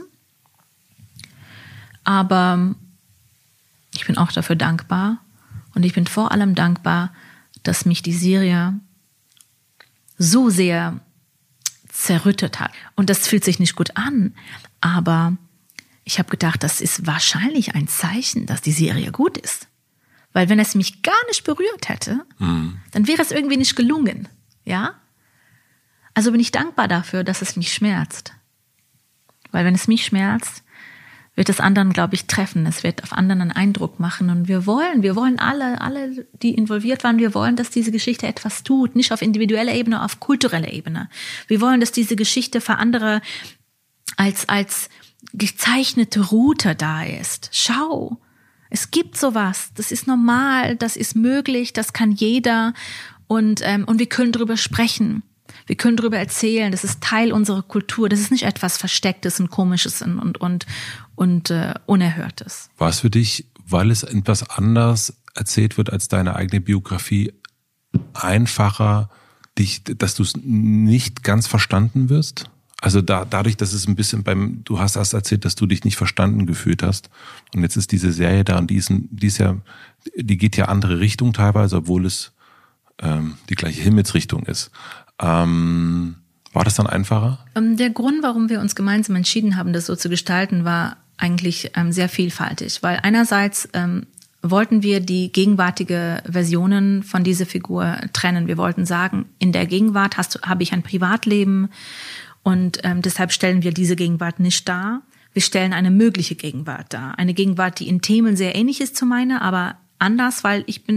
Aber ich bin auch dafür dankbar. Und ich bin vor allem dankbar, dass mich die Serie so sehr zerrüttet hat. Und das fühlt sich nicht gut an. Aber ich habe gedacht, das ist wahrscheinlich ein Zeichen, dass die Serie gut ist. Weil wenn es mich gar nicht berührt hätte, dann wäre es irgendwie nicht gelungen. Ja? Also bin ich dankbar dafür, dass es mich schmerzt. Weil wenn es mich schmerzt, wird es anderen, glaube ich, treffen. Es wird auf anderen einen Eindruck machen. Und wir wollen alle, die involviert waren, wir wollen, dass diese Geschichte etwas tut. Nicht auf individueller Ebene, auf kultureller Ebene. Wir wollen, dass diese Geschichte für andere als gezeichnete Route da ist. Schau, es gibt sowas. Das ist normal, das ist möglich, das kann jeder. Und wir können darüber sprechen. Wir können darüber erzählen, das ist Teil unserer Kultur, das ist nicht etwas Verstecktes und Komisches und Unerhörtes. War es für dich, weil es etwas anders erzählt wird als deine eigene Biografie, einfacher, dass du es nicht ganz verstanden wirst? Also dadurch, dass es ein bisschen du hast erst erzählt, dass du dich nicht verstanden gefühlt hast. Und jetzt ist diese Serie da und die geht ja andere Richtung teilweise, obwohl es die gleiche Himmelsrichtung ist. War das dann einfacher? Der Grund, warum wir uns gemeinsam entschieden haben, das so zu gestalten, war eigentlich sehr vielfältig. Weil einerseits wollten wir die gegenwärtige Versionen von dieser Figur trennen. Wir wollten sagen, in der Gegenwart habe ich ein Privatleben und deshalb stellen wir diese Gegenwart nicht dar. Wir stellen eine mögliche Gegenwart dar. Eine Gegenwart, die in Themen sehr ähnlich ist zu meiner, aber anders, weil ich bin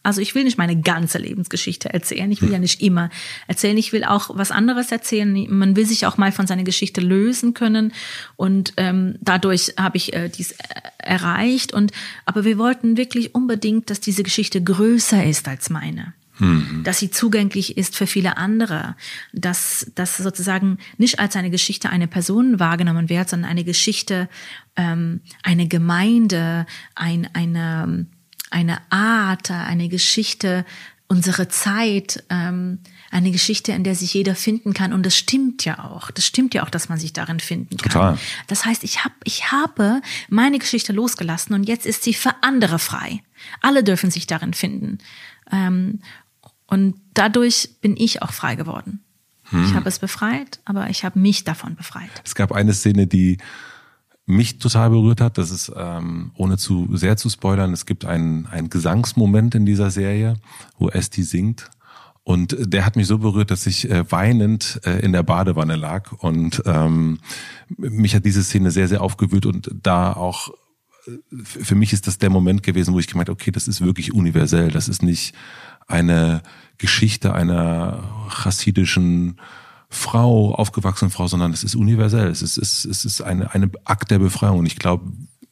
Also ich will nicht meine ganze Lebensgeschichte erzählen. Ich will ja nicht immer erzählen. Ich will auch was anderes erzählen. Man will sich auch mal von seiner Geschichte lösen können. Und dadurch habe ich dies erreicht. Aber wir wollten wirklich unbedingt, dass diese Geschichte größer ist als meine. Dass sie zugänglich ist für viele andere, dass sozusagen nicht als eine Geschichte einer Person wahrgenommen wird, sondern eine Geschichte, eine Gemeinde, eine Art, eine Geschichte, unsere Zeit, eine Geschichte, in der sich jeder finden kann. Und das stimmt ja auch. Das stimmt ja auch, dass man sich darin finden kann. Total. Das heißt, ich habe meine Geschichte losgelassen und jetzt ist sie für andere frei. Alle dürfen sich darin finden. Und dadurch bin ich auch frei geworden. Ich habe es befreit, aber ich habe mich davon befreit. Es gab eine Szene, die mich total berührt hat. Das ist, ohne zu sehr zu spoilern, es gibt einen Gesangsmoment in dieser Serie, wo Esti singt. Und der hat mich so berührt, dass ich weinend in der Badewanne lag. Und mich hat diese Szene sehr, sehr aufgewühlt. Und da auch, für mich ist das der Moment gewesen, wo ich gemeint habe, okay, das ist wirklich universell. Das ist nicht eine Geschichte einer chassidischen Frau, aufgewachsene Frau, sondern es ist universell. Es ist eine Akt der Befreiung. Und ich glaube,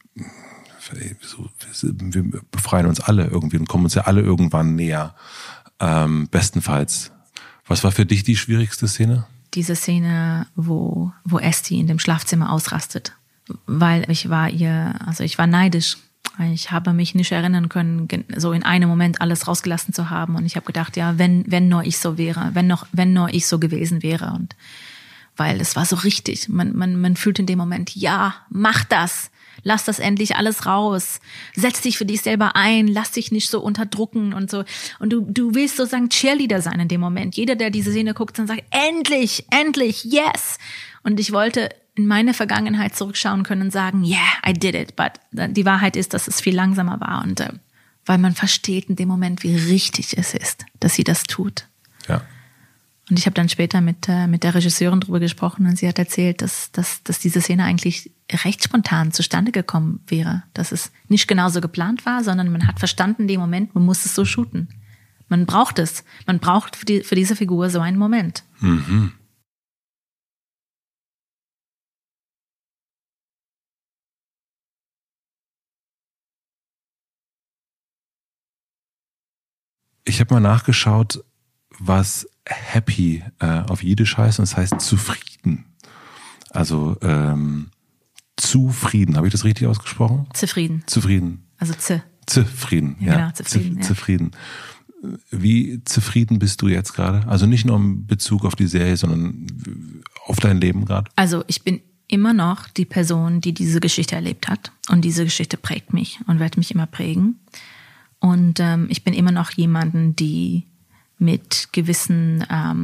wir befreien uns alle irgendwie und kommen uns ja alle irgendwann näher. Bestenfalls. Was war für dich die schwierigste Szene? Diese Szene, wo Esti in dem Schlafzimmer ausrastet. Weil ich war neidisch. Ich habe mich nicht erinnern können, so in einem Moment alles rausgelassen zu haben. Und ich habe gedacht, ja, wenn nur ich so wäre, wenn nur ich so gewesen wäre. Und weil es war so richtig. Man fühlt in dem Moment, ja, mach das. Lass das endlich alles raus. Setz dich für dich selber ein. Lass dich nicht so unterdrücken und so. Und du willst sozusagen Cheerleader sein in dem Moment. Jeder, der diese Szene guckt, dann sagt, endlich, yes. Und ich wollte in meine Vergangenheit zurückschauen können und sagen, yeah, I did it. But die Wahrheit ist, dass es viel langsamer war. Und weil man versteht in dem Moment, wie richtig es ist, dass sie das tut. Ja. Und ich habe dann später mit der Regisseurin drüber gesprochen und sie hat erzählt, dass diese Szene eigentlich recht spontan zustande gekommen wäre. Dass es nicht genauso geplant war, sondern man hat verstanden in dem Moment, man muss es so shooten. Man braucht es. Man braucht für diese Figur so einen Moment. Mhm. Ich habe mal nachgeschaut, was happy auf Jiddisch heißt, und es heißt zufrieden. Also zufrieden. Habe ich das richtig ausgesprochen? Zufrieden. Also zufrieden. Ja, genau, zufrieden. Zufrieden. Wie zufrieden bist du jetzt gerade? Also nicht nur in Bezug auf die Serie, sondern auf dein Leben gerade? Also ich bin immer noch die Person, die diese Geschichte erlebt hat. Und diese Geschichte prägt mich und wird mich immer prägen. Und ich bin immer noch jemanden, die mit gewissen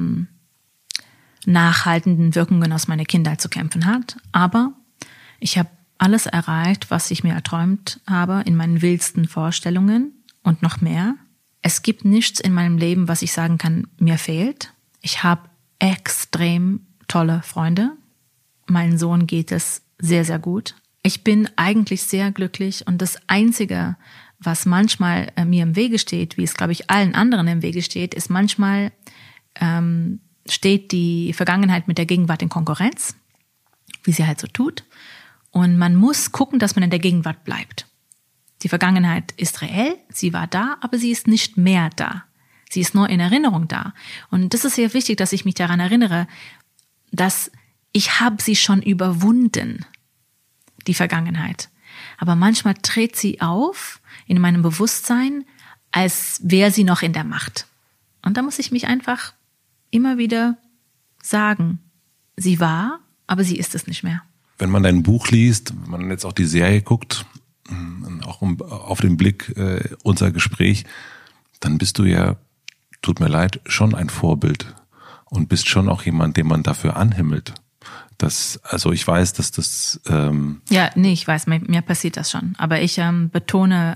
nachhaltenden Wirkungen aus meiner Kindheit zu kämpfen hat. Aber ich habe alles erreicht, was ich mir erträumt habe in meinen wildsten Vorstellungen und noch mehr. Es gibt nichts in meinem Leben, was ich sagen kann, mir fehlt. Ich habe extrem tolle Freunde. Meinem Sohn geht es sehr, sehr gut. Ich bin eigentlich sehr glücklich und das Einzige, was manchmal mir im Wege steht, wie es, glaube ich, allen anderen im Wege steht, ist manchmal steht die Vergangenheit mit der Gegenwart in Konkurrenz, wie sie halt so tut. Und man muss gucken, dass man in der Gegenwart bleibt. Die Vergangenheit ist reell, sie war da, aber sie ist nicht mehr da. Sie ist nur in Erinnerung da. Und das ist sehr wichtig, dass ich mich daran erinnere, dass ich habe sie schon überwunden, die Vergangenheit. Aber manchmal tritt sie auf in meinem Bewusstsein, als wäre sie noch in der Macht. Und da muss ich mich einfach immer wieder sagen, sie war, aber sie ist es nicht mehr. Wenn man dein Buch liest, wenn man jetzt auch die Serie guckt, auch auf den Blick unser Gespräch, dann bist du ja, tut mir leid, schon ein Vorbild und bist schon auch jemand, den man dafür anhimmelt. Also ich weiß, dass das... ich weiß, mir passiert das schon. Aber ich betone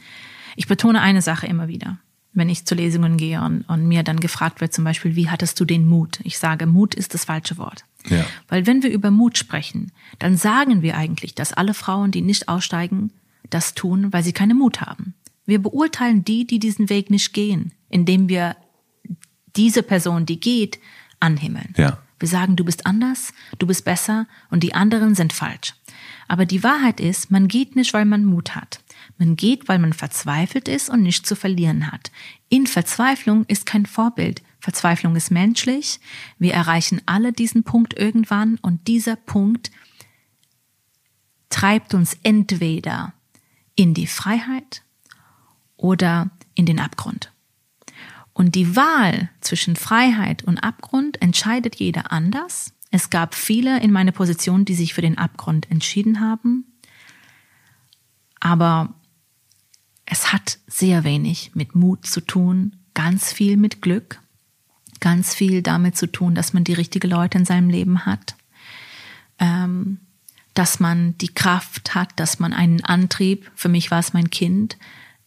eine Sache immer wieder, wenn ich zu Lesungen gehe und mir dann gefragt wird zum Beispiel, wie hattest du den Mut? Ich sage, Mut ist das falsche Wort. Ja. Weil wenn wir über Mut sprechen, dann sagen wir eigentlich, dass alle Frauen, die nicht aussteigen, das tun, weil sie keinen Mut haben. Wir beurteilen die diesen Weg nicht gehen, indem wir diese Person, die geht, anhimmeln. Ja. Wir sagen, du bist anders, du bist besser und die anderen sind falsch. Aber die Wahrheit ist, man geht nicht, weil man Mut hat. Man geht, weil man verzweifelt ist und nichts zu verlieren hat. In Verzweiflung ist kein Vorbild. Verzweiflung ist menschlich. Wir erreichen alle diesen Punkt irgendwann und dieser Punkt treibt uns entweder in die Freiheit oder in den Abgrund. Und die Wahl zwischen Freiheit und Abgrund entscheidet jeder anders. Es gab viele in meiner Position, die sich für den Abgrund entschieden haben. Aber es hat sehr wenig mit Mut zu tun, ganz viel mit Glück, ganz viel damit zu tun, dass man die richtigen Leute in seinem Leben hat, dass man die Kraft hat, dass man einen Antrieb, für mich war es mein Kind,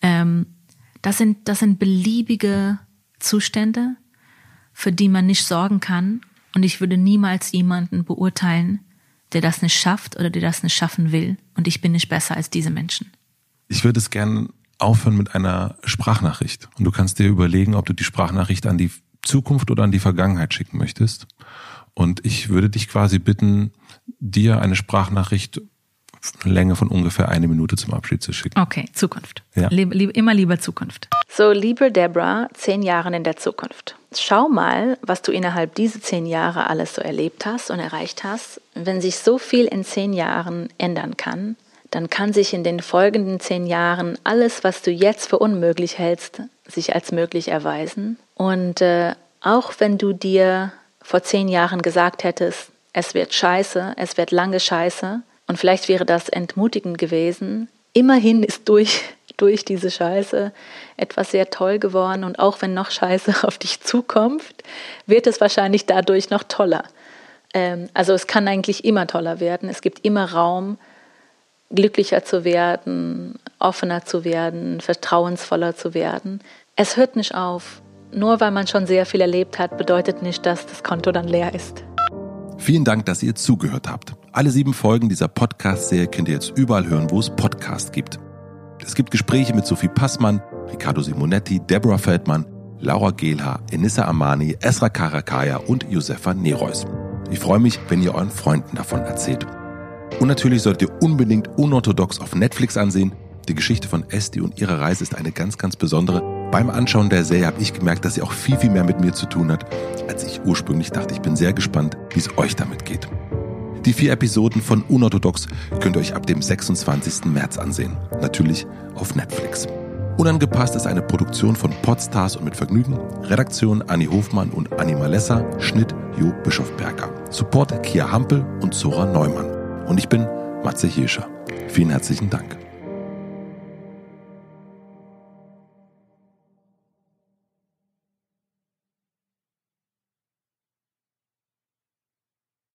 das sind beliebige Zustände, für die man nicht sorgen kann. Und ich würde niemals jemanden beurteilen, der das nicht schafft oder der das nicht schaffen will. Und ich bin nicht besser als diese Menschen. Ich würde es gerne aufhören mit einer Sprachnachricht. Und du kannst dir überlegen, ob du die Sprachnachricht an die Zukunft oder an die Vergangenheit schicken möchtest. Und ich würde dich quasi bitten, dir eine Sprachnachricht Länge von ungefähr 1 Minute zum Abschied zu schicken. Okay, Zukunft. Ja. Immer lieber Zukunft. So, liebe Deborah, 10 Jahre in der Zukunft. Schau mal, was du innerhalb dieser 10 Jahre alles so erlebt hast und erreicht hast. Wenn sich so viel in 10 Jahren ändern kann, dann kann sich in den folgenden 10 Jahren alles, was du jetzt für unmöglich hältst, sich als möglich erweisen. Und auch wenn du dir vor 10 Jahren gesagt hättest, es wird scheiße, es wird lange scheiße, und vielleicht wäre das entmutigend gewesen. Immerhin ist durch diese Scheiße etwas sehr toll geworden. Und auch wenn noch Scheiße auf dich zukommt, wird es wahrscheinlich dadurch noch toller. Also es kann eigentlich immer toller werden. Es gibt immer Raum, glücklicher zu werden, offener zu werden, vertrauensvoller zu werden. Es hört nicht auf. Nur weil man schon sehr viel erlebt hat, bedeutet nicht, dass das Konto dann leer ist. Vielen Dank, dass ihr zugehört habt. Alle 7 Folgen dieser Podcast-Serie könnt ihr jetzt überall hören, wo es Podcasts gibt. Es gibt Gespräche mit Sophie Passmann, Riccardo Simonetti, Deborah Feldmann, Laura Gehlhaar, Enissa Amani, Esra Karakaya und Josefa Nereus. Ich freue mich, wenn ihr euren Freunden davon erzählt. Und natürlich solltet ihr unbedingt Unorthodox auf Netflix ansehen. Die Geschichte von Esti und ihrer Reise ist eine ganz, ganz besondere. Beim Anschauen der Serie habe ich gemerkt, dass sie auch viel, viel mehr mit mir zu tun hat, als ich ursprünglich dachte. Ich bin sehr gespannt, wie es euch damit geht. Die 4 Episoden von Unorthodox könnt ihr euch ab dem 26. März ansehen. Natürlich auf Netflix. Unangepasst ist eine Produktion von Podstars und mit Vergnügen. Redaktion Anni Hofmann und Anni Malessa. Schnitt Jo Bischofberger. Support Kia Hampel und Zora Neumann. Und ich bin Matze Hirscher. Vielen herzlichen Dank.